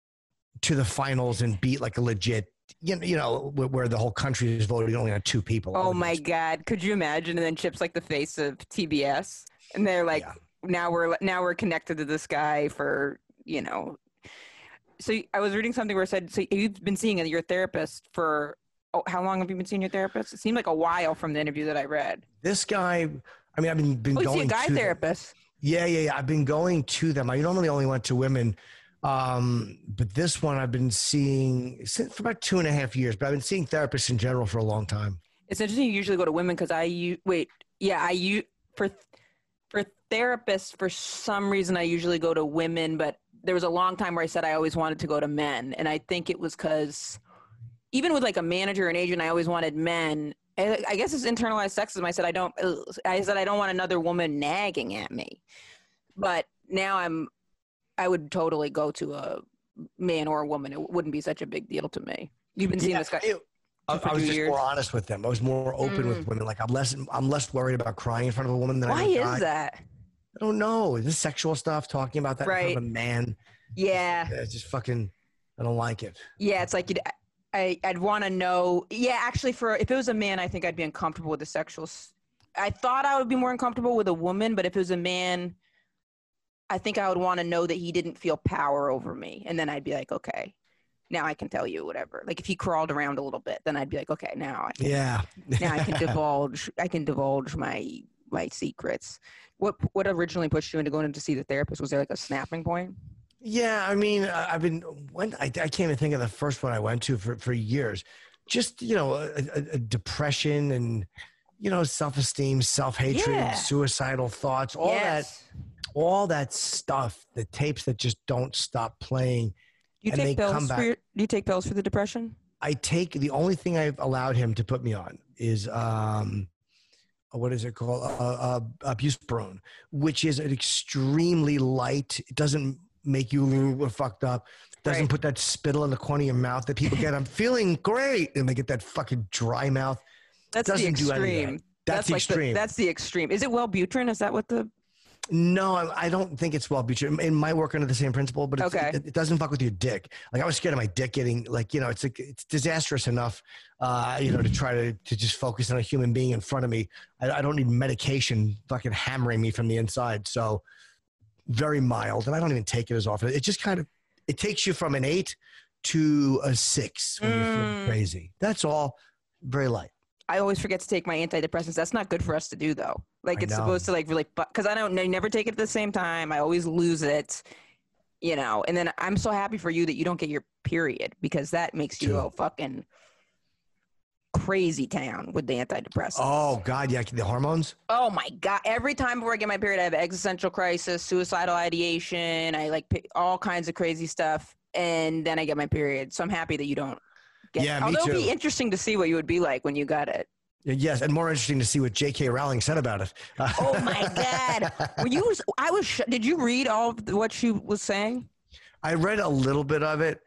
to the finals and beat like a legit, you know, you know where, where the whole country is voting only on two people. I Oh wouldn't my expect- God. Could you imagine? And then Chip's like the face of T B S. And they're like, Yeah. now we're now we're connected to this guy for, you know. So I was reading something where it said, so you've been seeing your therapist for, oh, how long have you been seeing your therapist? It seemed like a while from the interview that I read. This guy, I mean, I've been, been Oh, you going see a guy to them. therapist. Yeah, yeah, yeah. I've been going to them. I normally only went to women. Um, but this one I've been seeing since for about two and a half years, but I've been seeing therapists in general for a long time. It's interesting. You usually go to women because I u- wait, yeah, I u- for for therapists for some reason I usually go to women, but there was a long time where I said I always wanted to go to men, and I think it was because even with like a manager and agent, I always wanted men. I I guess it's internalized sexism. I said I don't. I said I don't want another woman nagging at me, but now I'm. I would totally go to a man or a woman. It wouldn't be such a big deal to me. You've been seeing Yeah, this guy. it- I, for I was two just years. more honest with them. I was more open with Mm. women. Like I'm less, I'm less worried about crying in front of a woman than Why I am a is guy. that? I don't know. This sexual stuff, talking about that in front Right. of a man, Yeah. it's just fucking. I don't like it. Yeah, it's like you'd, I, I'd want to know. Yeah, actually, for if it was a man, I think I'd be uncomfortable with the sexual. s- I thought I would be more uncomfortable with a woman, but if it was a man, I think I would want to know that he didn't feel power over me, and then I'd be like, okay, now I can tell you whatever. Like if he crawled around a little bit, then I'd be like, okay, now I can, Yeah. now I can divulge. I can divulge my my secrets. What what originally pushed you into going in to see the therapist? Was there like a snapping point? Yeah, I mean, I- I've been when I, I can't even think of the first one I went to for, for years. Just you know, a, a, a depression and you know, self-esteem, self-hatred, Yeah. suicidal thoughts, all Yes. that, all that stuff. The tapes that just don't stop playing. Do you and they take pills come for back- your, do you take pills for the depression? I take the only thing I've allowed him to put me on is um, what is it called? Uh, uh, uh, buspirone, which is an extremely light. It doesn't make you fucked up. Doesn't Right. put that spittle in the corner of your mouth that people get. I'm feeling great, and they get that fucking dry mouth. That's the Doesn't do any of that. extreme. That's, the like extreme. The, that's the extreme. Is it Wellbutrin? Is that what the? No, I, I don't think it's Wellbutrin. It might work under the same principle, but it's, Okay. it, it doesn't fuck with your dick. Like I was scared of my dick getting like you know it's like it's disastrous enough, uh, you know, to try to to just focus on a human being in front of me. I, I don't need medication fucking hammering me from the inside. So very mild, and I don't even take it as often. It just kind of it takes you from an eight to a six when you feel Mm. crazy. That's all. Very light. I always forget to take my antidepressants. That's not good for us to do though. Like I it's know. supposed to like really, because I don't, I never take it at the same time. I always lose it, you know. And then I'm so happy for you that you don't get your period because that makes you True. go fucking crazy town with the antidepressants. Oh God, yeah, the hormones. Oh my God. Every time before I get my period, I have existential crisis, suicidal ideation. I like pick all kinds of crazy stuff. And then I get my period. So I'm happy that you don't get Yeah, it. me Although it'd be too. interesting to see what you would be like when you got it. Yes, and more interesting to see what J K. Rowling said about it. Uh, Oh my God! Were you? I was. sh- Did you read all of what she was saying? I read a little bit of it,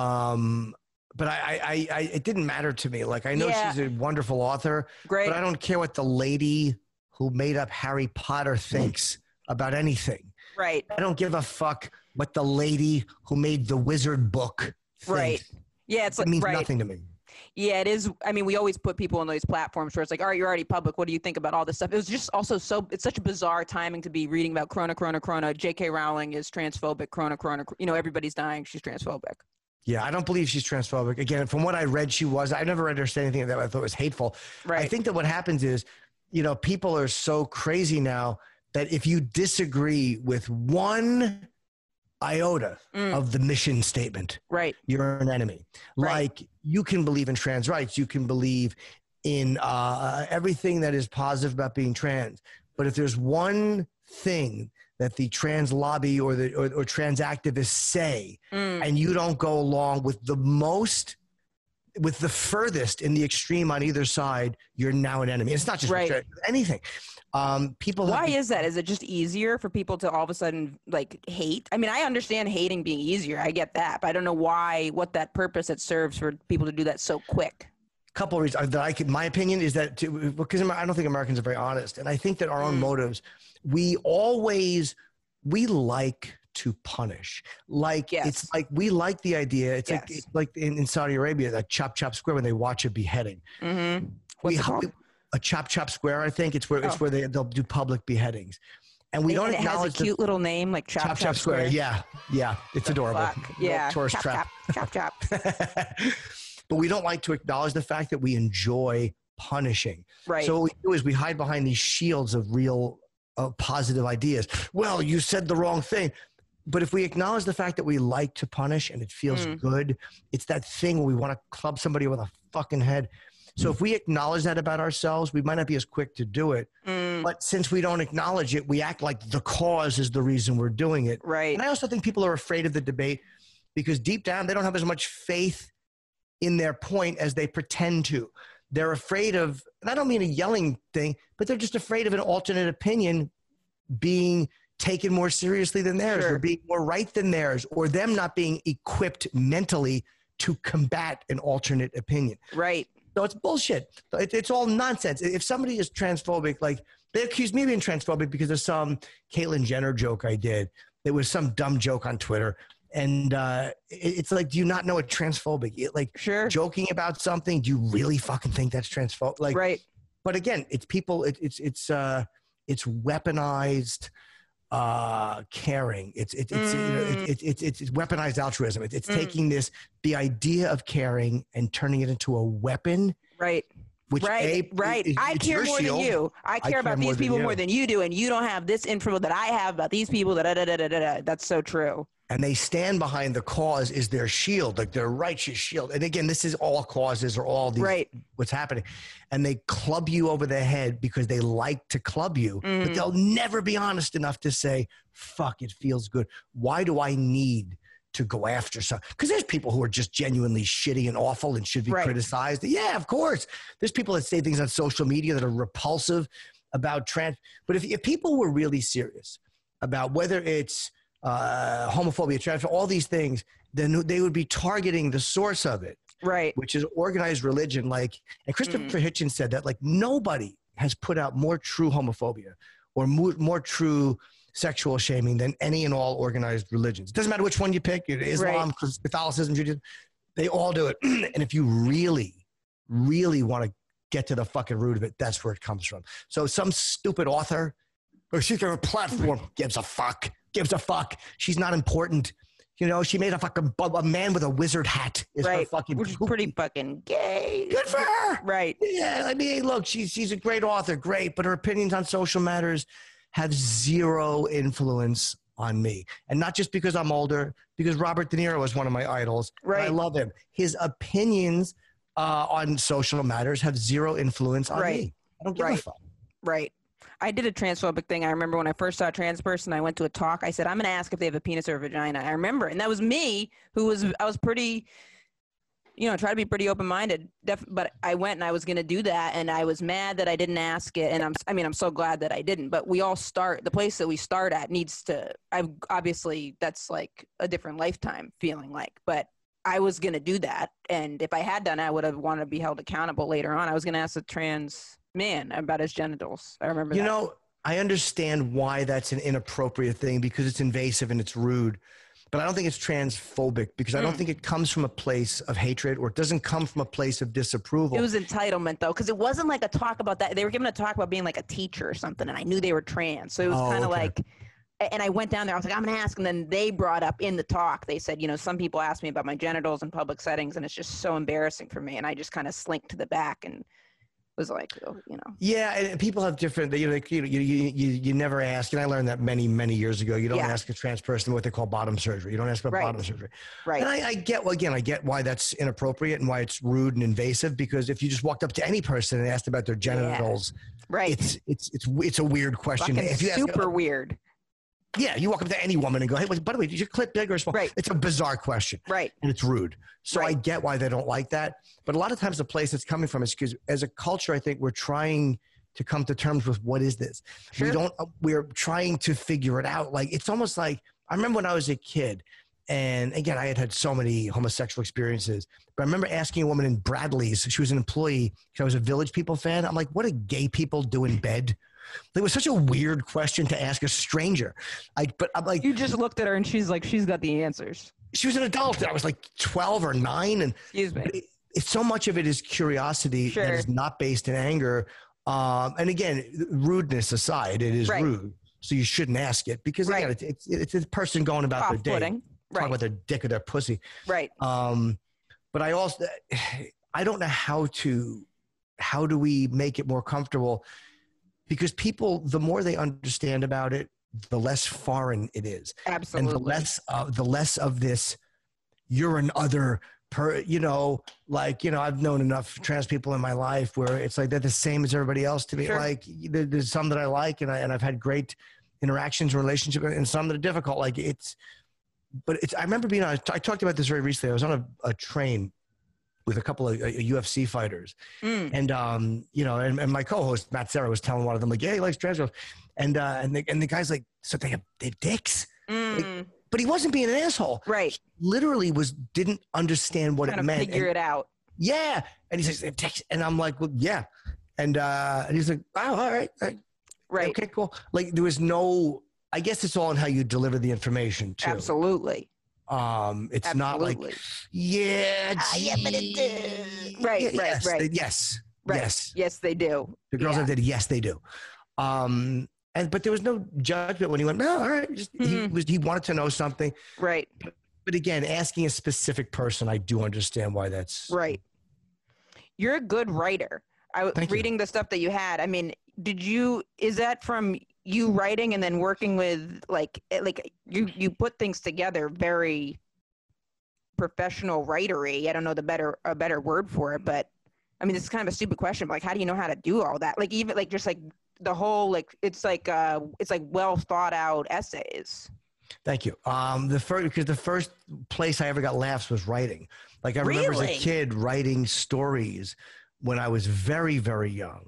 um, but I, I, I, it didn't matter to me. Like I know Yeah. she's a wonderful author, Great. but I don't care what the lady who made up Harry Potter thinks about anything. Right. I don't give a fuck what the lady who made the Wizard book thinks. Right. Yeah, it's It like means right. nothing to me. Yeah, it is. I mean, we always put people on those platforms where it's like, all right, you're already public. What do you think about all this stuff? It was just also so, it's such a bizarre timing to be reading about Corona, Corona, Corona. J K. Rowling is transphobic. Corona, Corona, you know, everybody's dying. She's transphobic. Yeah, I don't believe she's transphobic. Again, from what I read, she was. I never read her say anything that I thought was hateful. Right. I think that what happens is, you know, people are so crazy now that if you disagree with one iota Mm. of the mission statement, Right. you're an enemy. Right. Like you can believe in trans rights, you can believe in uh, everything that is positive about being trans. But if there's one thing that the trans lobby or the or, or trans activists say, Mm. and you don't go along with the most, with the furthest in the extreme on either side, you're now an enemy. It's not just Right. trans, anything. Um, people. have Why be- is that? Is it just easier for people to all of a sudden like hate? I mean, I understand hating being easier. I get that, but I don't know why, what that purpose it serves for people to do that so quick. couple of reasons that I could, my opinion is that to, because I don't think Americans are very honest. And I think that our own Mm. motives, we always, we like to punish. Like, Yes. it's like, we like the idea. It's like, Yes. it's like in, in Saudi Arabia, that chop chop square when they watch a beheading. Mm-hmm. We, What's it called? a chop chop square, I think it's where, it's Oh. where they, they'll do public beheadings. And we don't and it has a acknowledge the cute little name like Chop chop chop square. Yeah. Yeah. It's adorable. Fuck. Yeah. Tourist chop, trap. Chop, chop, chop. But we don't like to acknowledge the fact that we enjoy punishing. Right. So what we do is we hide behind these shields of real uh, positive ideas. Well, you said the wrong thing. But if we acknowledge the fact that we like to punish and it feels Mm. good, it's that thing where we want to club somebody with a fucking head. So if we acknowledge that about ourselves, we might not be as quick to do it. Mm, But since we don't acknowledge it, we act like the cause is the reason we're doing it. right. And I also think people are afraid of the debate because deep down they don't have as much faith in their point as they pretend to. They're afraid of, and I don't mean a yelling thing, but they're just afraid of an alternate opinion being taken more seriously than theirs, Sure. or being more right than theirs, or them not being equipped mentally to combat an alternate opinion. Right. So it's bullshit. It, it's all nonsense. If somebody is transphobic, like they accuse me of being transphobic because of some Caitlyn Jenner joke I did. It was some dumb joke on Twitter. And uh, it, it's like, do you not know what transphobic is? Like Sure. joking about something, do you really fucking think that's transphobic? Like, Right. but again, it's people, it, it's, it's, uh, it's weaponized uh, caring. It's, it, it's, you know, Mm. it, it, it, it's, it's weaponized altruism. It, it's Mm. taking this, the idea of caring and turning it into a weapon, Right. which Right. A, right. is- I it's care your more shield. than you. I care care about more these than people you. more than you do, and you don't have this info that I have about these people. Da, da, da, da, da, da. That's so true. And they stand behind the cause is their shield, like their righteous shield. And again, this is all causes or all these, Right. what's happening. And they club you over the head because they like to club you, but Mm. they'll never be honest enough to say, fuck, it feels good. Why do I need to go after some? Because there's people who are just genuinely shitty and awful and should be Right. criticized. Yeah, of course. There's people that say things on social media that are repulsive about trans. But if, if people were really serious about whether it's uh, homophobia, transphobia, all these things, then they would be targeting the source of it, Right. which is organized religion. Like, and Christopher Mm. Hitchens said that like nobody has put out more true homophobia or more, more true sexual shaming than any and all organized religions. It doesn't matter which one you pick, Islam, Catholicism, Judaism, they all do it. And if you really, really want to get to the fucking root of it, that's where it comes from. So some stupid author or she's got a platform, gives a fuck, gives a fuck. She's not important. You know, she made a fucking, a man with a wizard hat is her Right. fucking, Which is pretty fucking gay. good for her. Right. Yeah, I mean, hey, look, she's she's a great author, great, but her opinions on social matters have zero influence on me. And not just because I'm older, because Robert De Niro is one of my idols. and I Right. love him. His opinions uh, on social matters have zero influence on Right. me. I don't give Right. a fuck. Right. I did a transphobic thing. I remember when I first saw a trans person, I went to a talk. I said, I'm going to ask if they have a penis or a vagina. I remember. And that was me who was, I was pretty, you know, try to be pretty open-minded. Def- but I went and I was going to do that, and I was mad that I didn't ask it. And I'm, I mean, I'm so glad that I didn't. But we all start, the place that we start at needs to, I obviously that's like a different lifetime feeling like, but I was going to do that. And if I had done it, I would have wanted to be held accountable later on. I was going to ask a trans man about his genitals. I remember You that. know, I understand why that's an inappropriate thing because it's invasive and it's rude. But I don't think it's transphobic because I don't Mm. think it comes from a place of hatred or it doesn't come from a place of disapproval. It was entitlement, though, because it wasn't like a talk about that. They were given a talk about being like a teacher or something, and I knew they were trans. So it was Oh, kind of okay. like, and I went down there. I was like, I'm going to ask. And then they brought up in the talk, they said, you know, some people ask me about my genitals in public settings, and it's just so embarrassing for me. And I just kind of slinked to the back and was like, oh, you know. Yeah, and people have different. You know, like, you, you you you never ask, and I learned that many many years ago. You don't Yeah. ask a trans person what they call bottom surgery. You don't ask about Right. bottom surgery. Right. And I, I get, well, again, I get why that's inappropriate and why it's rude and invasive. Because if you just walked up to any person and asked about their genitals, Right. it's it's it's it's a weird question. Fucking If you ask, super weird. yeah, you walk up to any woman and go, hey, by the way, did your clit big or small? Right. It's a bizarre question. Right. And it's rude. So I Right. get why they don't like that. But a lot of times the place it's coming from is because as a culture, I think we're trying to come to terms with what is this? Sure. We don't, we're trying to figure it out. Like, it's almost like, I remember when I was a kid, and again, I had had so many homosexual experiences, but I remember asking a woman in Bradley's, she was an employee, because I was a Village People fan. I'm like, what do gay people do in bed? It was such a weird question to ask a stranger. I, but I'm like, You just looked at her and she's like, she's got the answers. she was an adult, and I was like twelve or nine, and Excuse me. it, it's so much of it is curiosity Sure. that is not based in anger. Um, and again, rudeness aside, it is Right. rude, so you shouldn't ask it because again, Right. it's, it's it's a person going about their day, Off-putting. talking Right. about their dick or their pussy. Right. Um, but I also, I don't know how to, how do we make it more comfortable? Because people, the more they understand about it, the less foreign it is, Absolutely. and the less, uh, the less of this, you're an other per, you know, like, you know, I've known enough trans people in my life where it's like, they're the same as everybody else to me. Sure. Like there, there's some that I like, and I, and I've had great interactions and relationships, and some that are difficult. Like it's, but it's, I remember being on, I talked about this very recently. I was on a, a train with a couple of uh, U F C fighters. Mm. And, um, you know, and, and my co-host, Matt Serra, was telling one of them, like, yeah, he likes trans girls. And, uh, and the, and the guy's like, so they have, they have dicks, Mm. but he wasn't being an asshole. Right. Literally was, didn't understand what Kind it of meant. figure And- it out. yeah. And he says, they have dicks. And I'm like, well, yeah. And, uh, and he's like, oh, all right. all right. Right. Okay, cool. Like there was no, I guess it's all in how you deliver the information too. Absolutely. Um, it's not like, Absolutely. yeah, Ah, yeah, but it gee. did. Right, right, yes, right. they- yes. Right. Yes. Yes, they do. The girls Yeah. that did, yes, they do. Um, and but there was no judgment when he went, no, all right. Just, He Mhm. was he wanted to know something. Right. But again, asking a specific person, I do understand why that's Right. You're a good writer. I was Thank you. reading the stuff that you had. I mean, did you? Is that from you writing and then working with like eh, like you you put things together very professional writery? I don't know the better a better word for it, but I mean, this is kind of a stupid question. But like, how do you know how to do all that? Like, even like just like the whole like it's like uh it's like well thought out essays. Thank you. Um, the first because the first place I ever got laughs was writing. Like I remember as Really? a kid writing stories when I was very very young,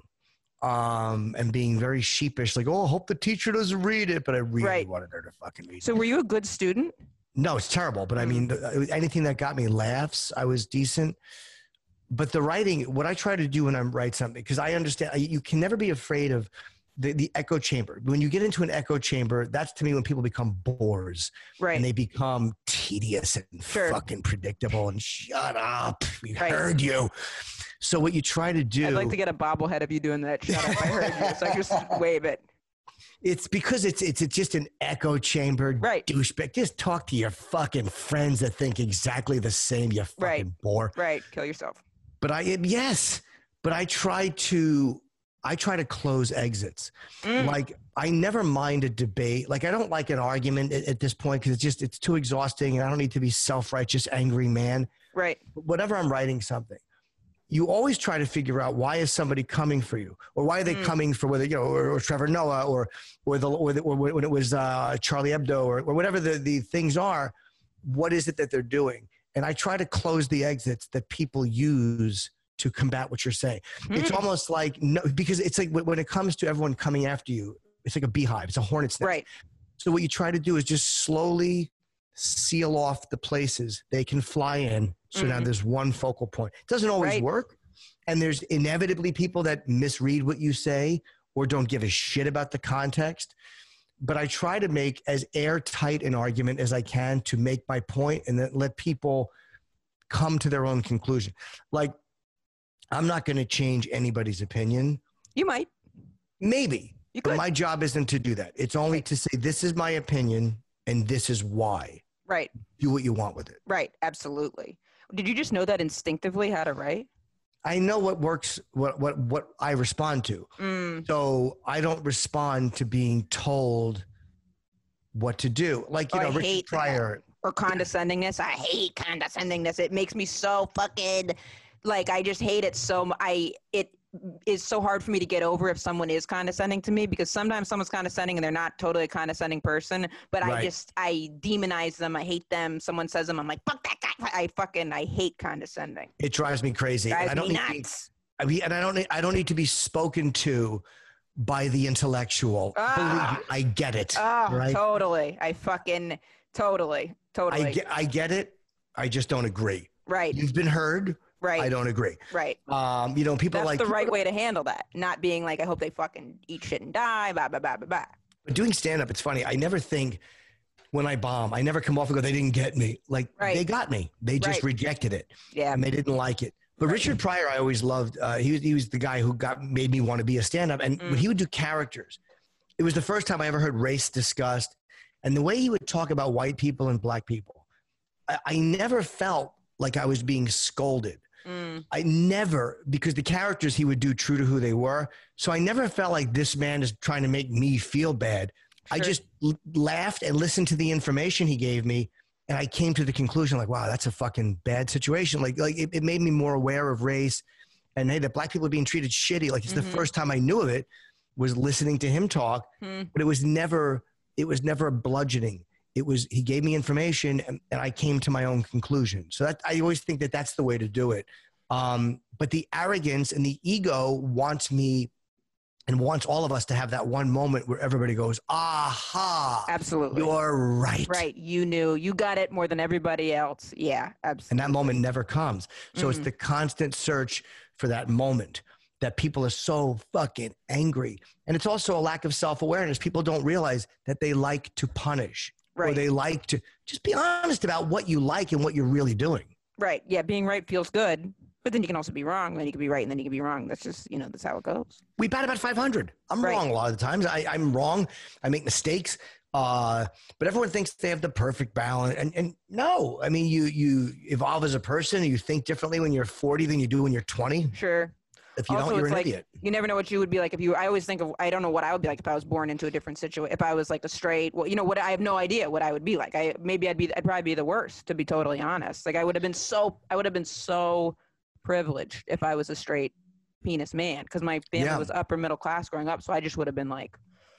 um, and being very sheepish. Like, oh, I hope the teacher doesn't read it, but I really Right. wanted her to fucking read it. So, were you a good student? No, it's terrible. But I Mm. mean, th- anything that got me laughs, I was decent. But the writing, what I try to do when I write something, because I understand I- you can never be afraid of the, the echo chamber. When you get into an echo chamber, that's to me when people become bores Right. and they become tedious and Sure. fucking predictable and shut up. We Right. heard you. So what you try to do, I'd like to get a bobblehead of you doing that. Shut up! I heard you. So I just wave it. it's because it's it's it's just an echo chamber, Right. douchebag. Just talk to your fucking friends that think exactly the same. You fucking Right. bore. Right. Kill yourself. But I yes, but I try to I try to close exits. Mm. Like I never mind a debate. Like I don't like an argument at, at this point because it's just it's too exhausting, and I don't need to be self-righteous, angry man. Right. But whenever I'm writing something, you always try to figure out why is somebody coming for you, or why are they Mm. coming for whether you know, or, or Trevor Noah, or or the or, the, or when it was uh, Charlie Hebdo, or, or whatever the the things are. What is it that they're doing? and I try to close the exits that people use to combat what you're saying. Mm. It's almost like, no, because it's like when it comes to everyone coming after you, it's like a beehive. It's a hornet's nest. Right. So what you try to do is just slowly seal off the places they can fly in. So mm-hmm. now there's one focal point. It doesn't always right. work. And there's inevitably people that misread what you say or don't give a shit about the context. But I try to make as airtight an argument as I can to make my point and then let people come to their own conclusion. Like, I'm not going to change anybody's opinion. You might. Maybe. You but could. My job isn't to do that. It's only to say, this is my opinion and this is why. Right. Do what you want with it. Right. Absolutely. Did you just know that instinctively how to write? I know what works, what what what I respond to. Mm. So I don't respond to being told what to do. Like, you oh, know, I Richard Pryor. Or condescendingness. I hate condescendingness. It makes me so fucking, like, I just hate it so much. I, it is so hard for me to get over if someone is condescending to me, because sometimes someone's condescending and they're not totally a condescending person, but right. I just, I demonize them. I hate them. Someone says them, I'm like, fuck that guy. I fucking, I hate condescending. It drives me crazy. Drives I don't me need nuts. To, I mean, and I don't, I don't need to be spoken to by the intellectual. Ah. Believe me, I get it. Oh, right? Totally. I fucking, totally, totally. I get, I get it. I just don't agree. Right. You've been heard. Right. I don't agree. Right. Um, you know, people That's like the right way to handle that. Not being like, I hope they fucking eat shit and die, blah, blah, blah, blah, blah. But doing stand-up, it's funny. I never think when I bomb, I never come off and go, they didn't get me. Like, right. they got me. They just right. rejected it. Yeah. And they didn't like it. But right. Richard Pryor, I always loved. Uh, he, was, he was the guy who got made me want to be a stand-up. And mm. when he would do characters, it was the first time I ever heard race discussed. And the way he would talk about white people and black people, I, I never felt like I was being scolded. Mm. I never, because the characters he would do true to who they were. So I never felt like this man is trying to make me feel bad. Sure. I just l- laughed and listened to the information he gave me. And I came to the conclusion like, wow, that's a fucking bad situation. Like, like it, it made me more aware of race and hey, that black people are being treated shitty. Like it's mm-hmm. the first time I knew of it was listening to him talk, mm. but it was never, it was never bludgeoning. It was, he gave me information and, and I came to my own conclusion. So that, I always think that that's the way to do it. Um, but the arrogance and the ego wants me and wants all of us to have that one moment where everybody goes, aha. Absolutely. You're right. Right. You knew, you got it more than everybody else. Yeah, absolutely. And that moment never comes. So mm-hmm. it's the constant search for that moment that people are so fucking angry. And it's also a lack of self-awareness. People don't realize that they like to punish. Right. Or they like to just be honest about what you like and what you're really doing. Right. Yeah. Being right feels good, but then you can also be wrong. Then you can be right and then you can be wrong. That's just, you know, that's how it goes. We bat about five hundred. I'm right. wrong a lot of the times. I, I'm wrong. I make mistakes. Uh, but everyone thinks they have the perfect balance. And, and no, I mean, you, you evolve as a person. You think differently when you're forty than you do when you're twenty. Sure. If you also, don't, you're an like, idiot. You never know what you would be like if you, I always think of, I don't know what I would be like if I was born into a different situation. If I was like a straight, well, you know what, I have no idea what I would be like. I, maybe I'd be, I'd probably be the worst, to be totally honest. Like I would have been so, I would have been so privileged if I was a straight penis man. Cause my family yeah. was upper middle class growing up. So I just would have been like,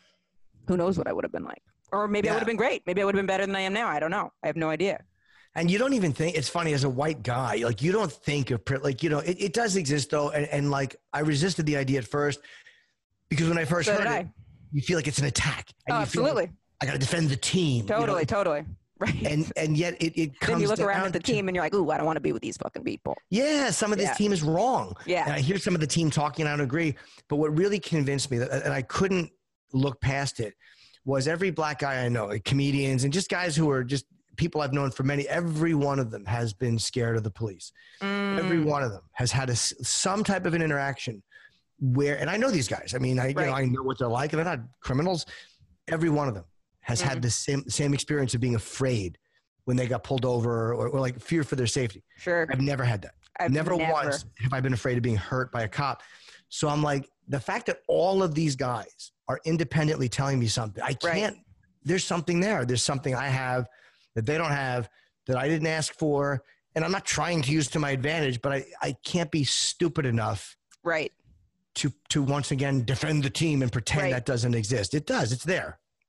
who knows what I would have been like, or maybe yeah. I would have been great. Maybe I would have been better than I am now. I don't know. I have no idea. And you don't even think, it's funny, as a white guy, like you don't think of, like, you know, it, it does exist though. And, and like, I resisted the idea at first because when I first so heard it, I. you feel like it's an attack. And oh, you absolutely. Feel like, I got to defend the team. Totally, you know? totally. Right. And and yet it, it comes Then you look down around at the to, team and you're like, ooh, I don't want to be with these fucking people. Yeah, some of this yeah. team is wrong. Yeah. And I hear some of the team talking and I don't agree. But what really convinced me, that, and I couldn't look past it, was every black guy I know, like comedians and just guys who are just people I've known for many, every one of them has been scared of the police. Mm. Every one of them has had a, some type of an interaction where, and I know these guys, I mean, I, right. you know, I know what they're like and they're not criminals. Every one of them has mm. had the same, same experience of being afraid when they got pulled over or, or like fear for their safety. Sure. I've never had that. I've never, never once have I been afraid of being hurt by a cop. So I'm like, the fact that all of these guys are independently telling me something, I can't, right. there's something there. There's something I have that they don't have, that I didn't ask for. And I'm not trying to use to my advantage, but I, I can't be stupid enough right. to, to once again defend the team and pretend right. that doesn't exist. It does. It's there. Right.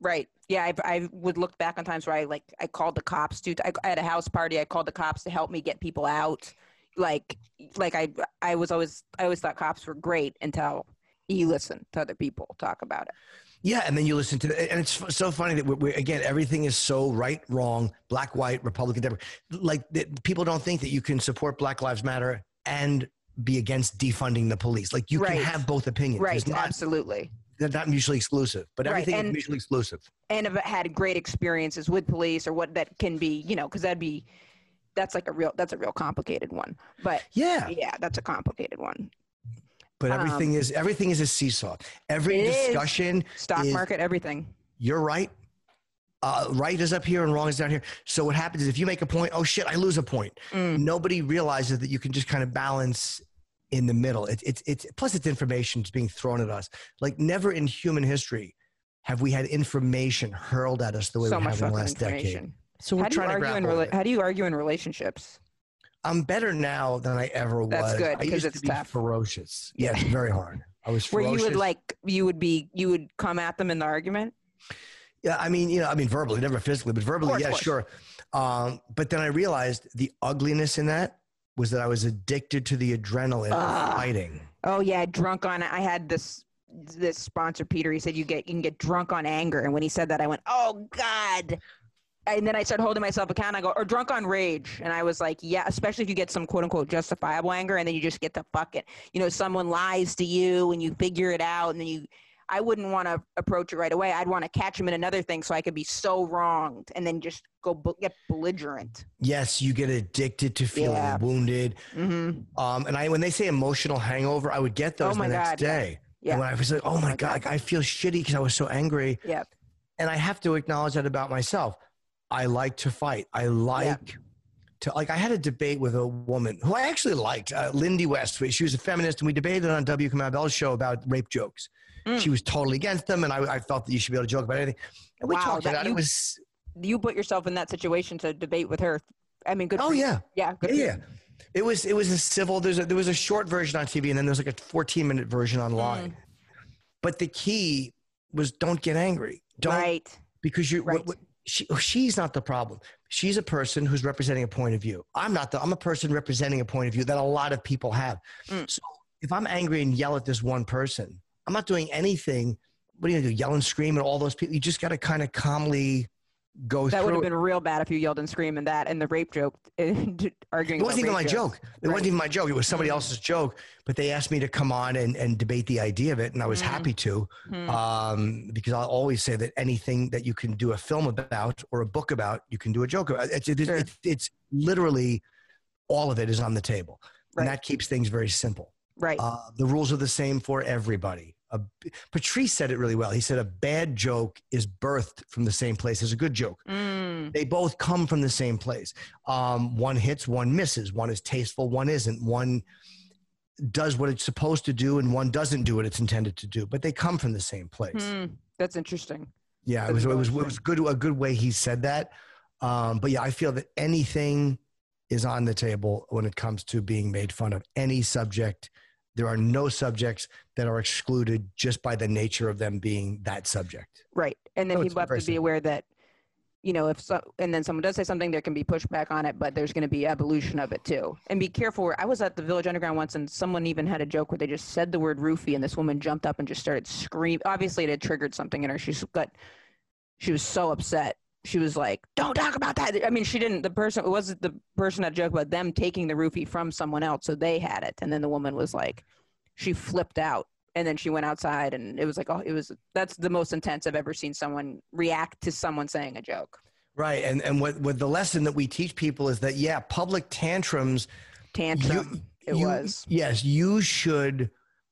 Yeah, I, I would look back on times where I like I called the cops. Dude, I, I had a house party. I called the cops to help me get people out. Like, like I I was always I always thought cops were great until you listen to other people talk about it. Yeah, and then you listen to the, and it's f- so funny that we're, we're, again, everything is so right, wrong, black, white, Republican, Democrat. Like that, people don't think that you can support Black Lives Matter and be against defunding the police. Like you Right. can have both opinions. Right, It's not, absolutely. they're not mutually exclusive, but Right, everything and- is mutually exclusive. And have had great experiences with police or what that can be, you know, because that'd be that's like a real that's a real complicated one. But Yeah, yeah, that's a complicated one. but um, everything is everything is a seesaw. Every It is. discussion, Stock is, market, everything. you're right. Uh, right is up here and wrong is down here. So what happens is if you make a point, oh shit, I lose a point. Mm. Nobody realizes that you can just kind of balance in the middle. It's it's it's plus it's information that's being thrown at us. Like never in human history have we had information hurled at us the way So we much have in the fucking last decade. information. So we're How do you trying to argue in grapple rela- with it. how do you argue in relationships? I'm better now than I ever was. That's good, I because used it's to be tough. ferocious. Yeah, it's very hard. I was Where ferocious. you would like you would be you would come at them in the argument? Yeah, I mean, you know, I mean, verbally, never physically, but verbally, course, yeah, course. sure. Um, but then I realized the ugliness in that was that I was addicted to the adrenaline Ah. of fighting. Oh yeah, drunk on I had this this sponsor Peter, he said you get you can get drunk on anger, and when he said that I went, "Oh god." And then I started holding myself accountable. I go, or drunk on rage. And I was like, yeah, especially if you get some quote unquote justifiable anger and then you just get to fuck it. You know, someone lies to you and you figure it out and then you, I wouldn't want to approach it right away. I'd want to catch him in another thing so I could be so wronged and then just go bu- get belligerent. Yes, you get addicted to feeling Yeah. wounded. Mm-hmm. Um, and I, when they say emotional hangover, I would get those Oh my the next God, yeah. day. Yeah. And when I was like, oh my God, like, I feel shitty because I was so angry. Yep. And I have to acknowledge that about myself. I like to fight. I like to, like, I had a debate with a woman who I actually liked, uh, Lindy West. She was a feminist, and we debated on W. Kamau Bell's show about rape jokes. Mm. She was totally against them, and I, I felt that you should be able to joke about anything. And we Wow, talked that about it. you- It was, You put yourself in that situation to debate with her. I mean, good. oh for you. yeah, Yeah. Good yeah, for you. yeah. It was, it was a civil. There's a, there was a short version on T V, and then there's like a fourteen minute version online. Mm. But the key was don't get angry. Don't Right. because you. Right. What, what, she, she's not the problem. She's a person who's representing a point of view. I'm not the. I'm a person representing a point of view that a lot of people have. Mm. So if I'm angry and yell at this one person, I'm not doing anything. What are you gonna do? Yell and scream at all those people? You just got to kind of calmly go That would through. have it. been real bad if you yelled and screamed and that and the rape joke, arguing. It wasn't even about my rape jokes. joke. It Right. wasn't even my joke. It was somebody Mm. else's joke. But they asked me to come on and, and debate the idea of it, and I was Mm. happy to, Hmm. um, because I'll always say that anything that you can do a film about or a book about, you can do a joke about. It's, it's, Sure. it's, it's literally all of it is on the table, Right. and that keeps things very simple. Right. Uh, the rules are the same for everybody. A, Patrice said it really well. He said a bad joke is birthed from the same place as a good joke. Mm. They both come from the same place. Um, one hits, one misses. One is tasteful, one isn't. One does what it's supposed to do, and one doesn't do what it's intended to do. But they come from the same place. Hmm. That's interesting. Yeah, it That's was, it really was it was good a good way he said that. Um, but yeah, I feel that anything is on the table when it comes to being made fun of. Any subject, there are no subjects that are excluded just by the nature of them being that subject. Right. And then So it's people have very to be simple. aware that, you know, if so, and then someone does say something, there can be pushback on it, but there's going to be evolution of it too. And be careful. Where I was at the Village Underground once, and someone even had a joke where they just said the word roofie, and this woman jumped up and just started screaming. Obviously, it had triggered something in her. She's got, she was so upset. She was like, "Don't talk about that." I mean, she didn't. The person it wasn't the person that joked about them taking the roofie from someone else, so they had it. And then the woman was like, she flipped out. And then she went outside, and it was like, oh, it was, that's the most intense I've ever seen someone react to someone saying a joke. Right. And and what, what the lesson that we teach people is that, yeah, public tantrums, Tantrum, You- it you- was. yes, you should,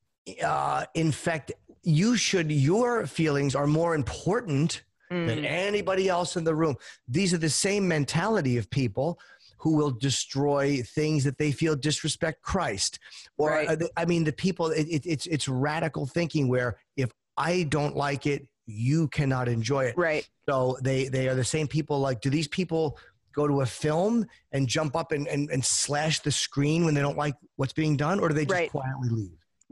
uh, in fact, you should, your feelings are more important than Mm, anybody else in the room. These are the same mentality of people who will destroy things that they feel disrespect Christ. Or, Right. uh, the- I mean, the people, it, it, it's, it's radical thinking where if I don't like it, you cannot enjoy it. right. So they, they are the same people. Like, do these people go to a film and jump up and, and, and slash the screen when they don't like what's being done? Or do they just Right. quietly leave?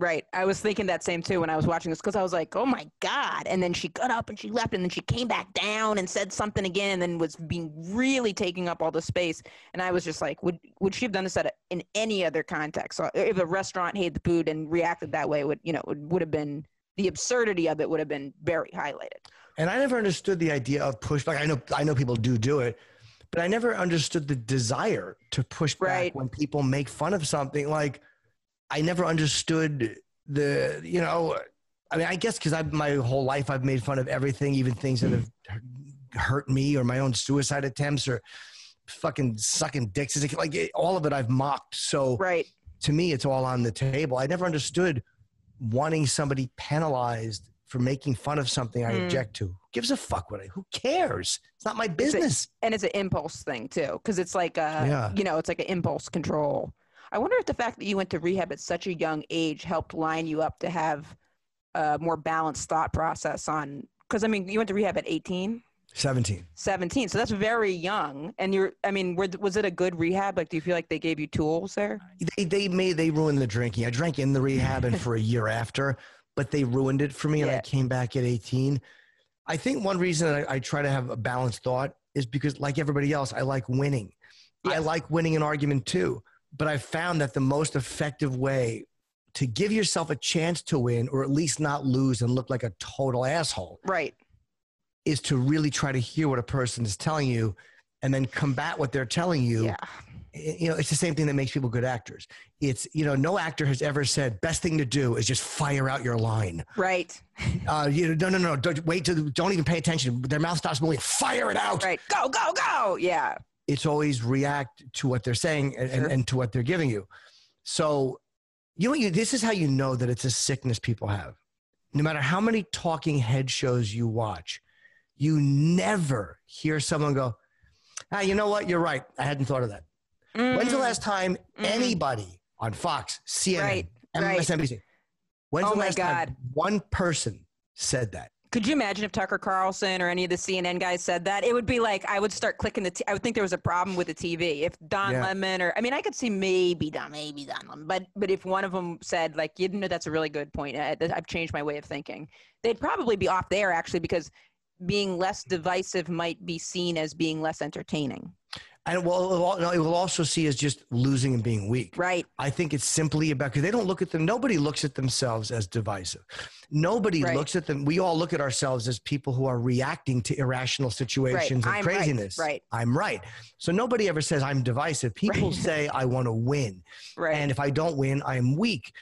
Right. I was thinking that same too when I was watching this because I was like, oh my God. And then she got up and she left and then she came back down and said something again and then was being really taking up all the space. And I was just like, would would she have done this at a, in any other context? So if a restaurant hated the food and reacted that way, it would, you know, it would have been, the absurdity of it would have been very highlighted. And I never understood the idea of pushback. I know, I know people do do it, but I never understood the desire to push back Right. when people make fun of something. Like, I never understood the, you know, I mean, I guess because I my whole life I've made fun of everything, even things that have hurt me or my own suicide attempts or fucking sucking dicks. It's like it, all of it I've mocked. So Right. to me, it's all on the table. I never understood wanting somebody penalized for making fun of something I Mm. object to. Who gives a fuck what I, who cares? It's not my business. And it's an impulse thing too, because it's like a, Yeah. you know, it's like an impulse control. I wonder if the fact that you went to rehab at such a young age helped line you up to have a more balanced thought process on, because I mean, you went to rehab at eighteen, seventeen. seventeen, so that's very young. And you're, I mean, were, was it a good rehab? Like, do you feel like they gave you tools there? They, they made, they ruined the drinking. I drank in the rehab and for a year after, but they ruined it for me. And I Yeah. came back at eighteen. I think one reason I, I try to have a balanced thought is because like everybody else, I like winning. I Yes. like winning an argument too. But I found that the most effective way to give yourself a chance to win, or at least not lose and look like a total asshole, Right. is to really try to hear what a person is telling you and then combat what they're telling you. Yeah. You know, it's the same thing that makes people good actors. It's, you know, no actor has ever said best thing to do is just fire out your line. Right. Uh, you know, no, no, no, don't wait to, don't even pay attention. Their mouth stops moving. Fire it out. Right. Go, go, go. Yeah. It's always react to what they're saying and, Sure. and, and to what they're giving you. So, you know, you, this is how you know that it's a sickness people have. No matter how many talking head shows you watch, you never hear someone go, ah, you know what? You're right. I hadn't thought of that. When's the last time Mm. anybody on Fox, C N N, Right, M S N B C, when's Oh the my last God. time one person said that? Could you imagine if Tucker Carlson or any of the C N N guys said that? It would be like, I would start clicking the, t- I would think there was a problem with the T V. If Don Yeah. Lemon or, I mean, I could see maybe Don, maybe Don Lemon, but, but if one of them said like, you know, that's a really good point. I, I've changed my way of thinking. They'd probably be off there actually, because being less divisive might be seen as being less entertaining. And well, it will, no, it will also see as just losing and being weak. Right. I think it's simply about, because they don't look at them. Nobody looks at themselves as divisive. Nobody Right. looks at them. We all look at ourselves as people who are reacting to irrational situations Right. and I'm right. craziness. Right. I'm right. So nobody ever says I'm divisive. People Right. say I want to win. Right. And if I don't win, I'm weak.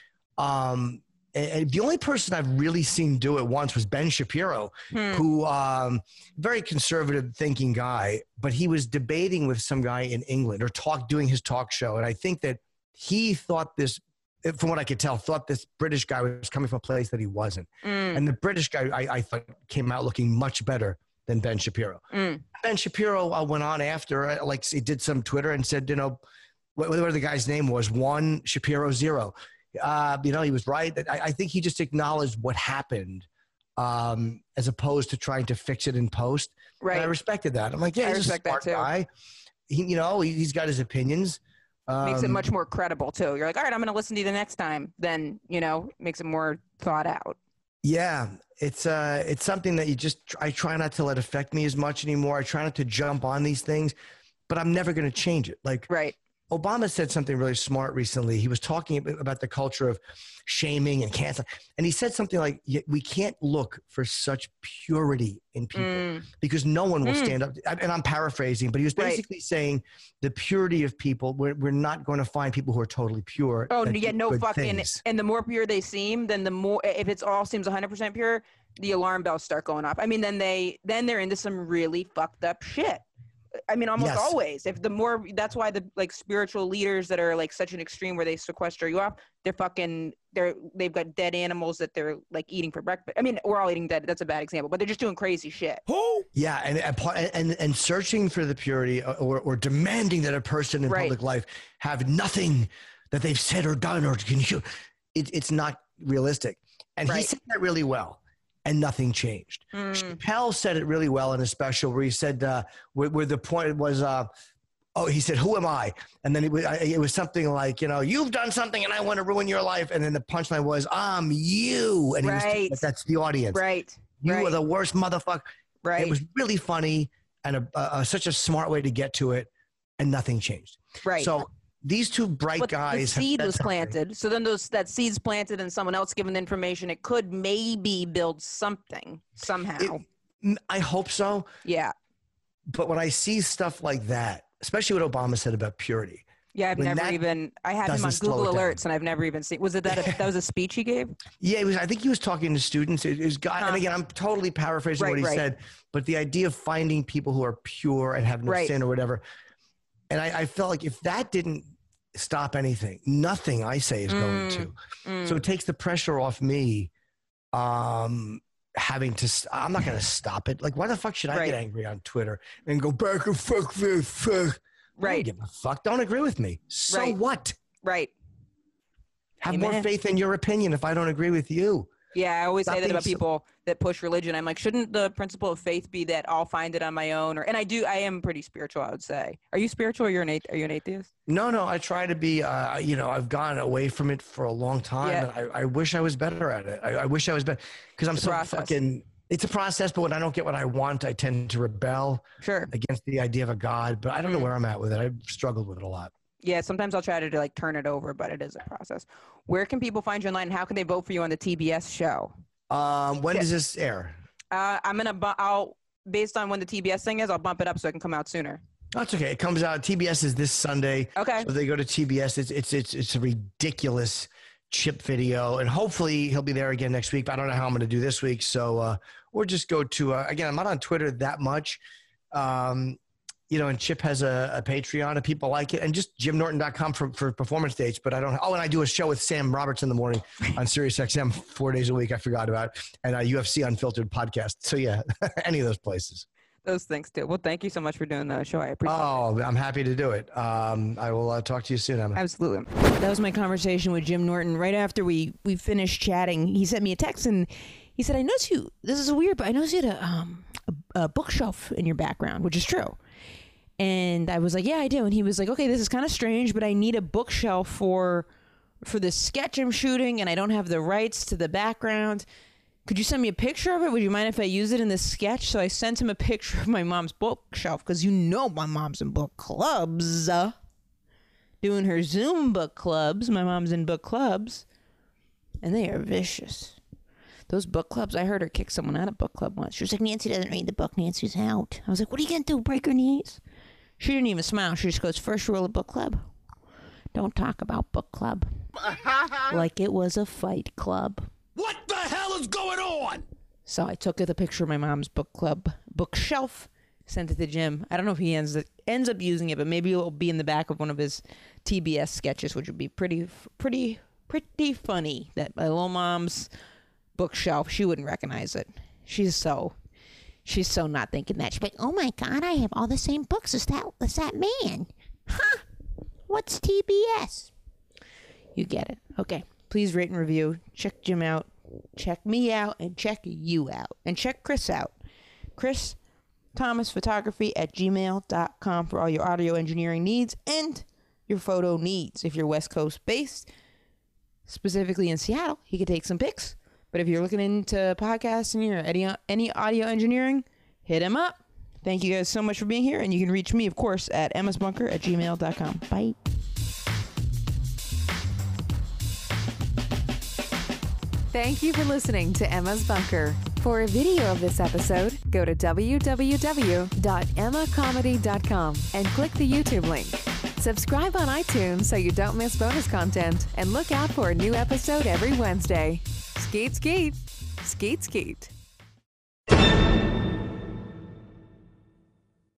Um, and, and the only person I've really seen do it once was Ben Shapiro, Hmm. who, um, very conservative thinking guy, but he was debating with some guy in England or talk, doing his talk show. And I think that he thought this, from what I could tell, thought this British guy was coming from a place that he wasn't. Mm, And the British guy, I, I thought, came out looking much better than Ben Shapiro. mm. Ben Shapiro uh, went on after, uh, like he did some Twitter and said, you know, wh- whatever the guy's name was, one, Shapiro, zero. Uh, you know, he was right. I, I think he just acknowledged what happened um, as opposed to trying to fix it in post. And I Right. respected that. I'm like, yeah, I he's a respect that smart too. guy. He, you know, he, he's got his opinions. Um, Makes it much more credible too. You're like, all right, I'm going to listen to you the next time. Then, you know, makes it more thought out. Yeah, it's uh, it's something that you just, I try not to let affect me as much anymore. I try not to jump on these things, but I'm never going to change it. Like, Right. Obama said something really smart recently. He was talking ab- about the culture of shaming and cancel. And he said something like, "Y- we can't look for such purity in people Mm, because no one will Mm. stand up. And I'm paraphrasing, but he was Right. basically saying the purity of people, we're, we're not going to find people who are totally pure. Oh, that yeah, do no good fucking. things. And the more pure they seem, then the more, if it's all seems one hundred percent pure, the alarm bells start going off. I mean, then they, then they're into some really fucked up shit. I mean, almost Yes. always. If the more, that's why the like spiritual leaders that are like such an extreme where they sequester you off, they're fucking, they're, they've got dead animals that they're like eating for breakfast. I mean, we're all eating dead. That's a bad example, but they're just doing crazy shit. Yeah, and and part- and, and searching for the purity or, or demanding that a person in Right. public life have nothing that they've said or done or can you, it, it's not realistic. And he Right. said that really well, and nothing changed. Mm, Chappelle said it really well in a special where he said, uh, where, where the point was, uh, oh, he said, who am I? And then it was, it was something like, you know, you've done something and I want to ruin your life. And then the punchline was, I'm you. And he Right. was, that's the audience. Right. You right. are the worst motherfucker. Right. It was really funny and a, a, a, such a smart way to get to it, and nothing changed. Right. So these two bright But guys. the seed have was said something. planted. So then those that seed's planted and someone else given the information, it could maybe build something somehow. It, I hope so. yeah. But when I see stuff like that, especially what Obama said about purity, Yeah, I've when never that even I had him doesn't on slow Google it down. Alerts and I've never even seen was it that a, that was a speech he gave? yeah, it was. I think he was talking to students. It, it was God, Huh. and again, I'm totally paraphrasing Right, what he right. said, but the idea of finding people who are pure and have no Right. sin or whatever, and I, I felt like if that didn't stop anything, nothing I say is going Mm, to. mm. So it takes the pressure off me. Um, having to, st- I'm not going to stop it. Like, why the fuck should I Right. get angry on Twitter and go back and fuck, fuck, fuck? I don't Right. give a fuck. Don't agree with me. So Right. what? Right. Have more Amen. faith in your opinion if I don't agree with you. Yeah, I always Stop say that being about so- people that push religion. I'm like, shouldn't the principle of faith be that I'll find it on my own? Or and I do. I am pretty spiritual. I would say. Are you spiritual? Or you're an athe- Are you an atheist? No, no, I try to be, uh, you know, I've gone away from it for a long time. Yeah. And I, I wish I was better at it. I, I wish I was better because I'm It's a so process. fucking, it's a process, but when I don't get what I want, I tend to rebel Sure. against the idea of a God, but I don't know Mm. where I'm at with it. I've struggled with it a lot. Yeah. Sometimes I'll try to like turn it over, but it is a process. Where can people find you online? And how can they vote for you on the T B S show? Um, when Yeah. does this air? Uh, I'm gonna. Bu- I'll based on when the T B S thing is, I'll bump it up so it can come out sooner. That's okay. It comes out. T B S is this Sunday. Okay. So they go to T B S. It's it's it's it's a ridiculous chip video, and hopefully he'll be there again next week. But I don't know how I'm going to do this week. So uh, or just go to uh, again. I'm not on Twitter that much, um, you know. And Chip has a, a Patreon, and people like it. And just jim norton dot com for for performance dates. But I don't. Oh, and I do a show with Sam Roberts in the morning on Sirius X M four days a week. I forgot about, and a U F C Unfiltered podcast. So yeah, any of those places. Those things too. Well, thank you so much for doing the show. I appreciate it. Oh, I'm happy to do it. Um, I will uh, talk to you soon, Emma. Absolutely. That was my conversation with Jim Norton. Right after we we finished chatting, he sent me a text and he said, "I noticed you. This is weird, but I noticed you had a um a, a bookshelf in your background, which is true." And I was like, "Yeah, I do." And he was like, "Okay, this is kind of strange, but I need a bookshelf for for this sketch I'm shooting, and I don't have the rights to the background. Could you send me a picture of it? Would you mind if I use it in this sketch?" So I sent him a picture of my mom's bookshelf because you know my mom's in book clubs. Uh, doing her Zoom book clubs. My mom's in book clubs. And they are vicious. Those book clubs, I heard her kick someone out of book club once. She was like, "Nancy doesn't read the book. Nancy's out." I was like, "What are you going to do? Break her knees?" She didn't even smile. She just goes, "First rule of book club. Don't talk about book club." Like it was a fight club. What the hell is going on? So I took the picture of my mom's book club bookshelf, sent it to Jim. I don't know if he ends ends up using it, but maybe it will be in the back of one of his T B S sketches, which would be pretty, pretty, pretty funny. That my little mom's bookshelf, she wouldn't recognize it. She's so, she's so not thinking that. She's like, "Oh my God, I have all the same books as that, as that man. Huh? What's T B S?" You get it. Okay. Please rate and review. Check Jim out. Check me out. And check you out. And check Chris out. Chris Thomas Photography at gmail dot com for all your audio engineering needs and your photo needs. If you're West Coast based, specifically in Seattle, he could take some pics. But if you're looking into podcasting or any, any audio engineering, hit him up. Thank you guys so much for being here. And you can reach me, of course, at emmas bunker at gmail dot com. Bye. Thank you for listening to Emma's Bunker. For a video of this episode, go to w w w dot emma comedy dot com and click the YouTube link. Subscribe on iTunes so you don't miss bonus content, and look out for a new episode every Wednesday. Skeet, skeet. Skeet, skeet.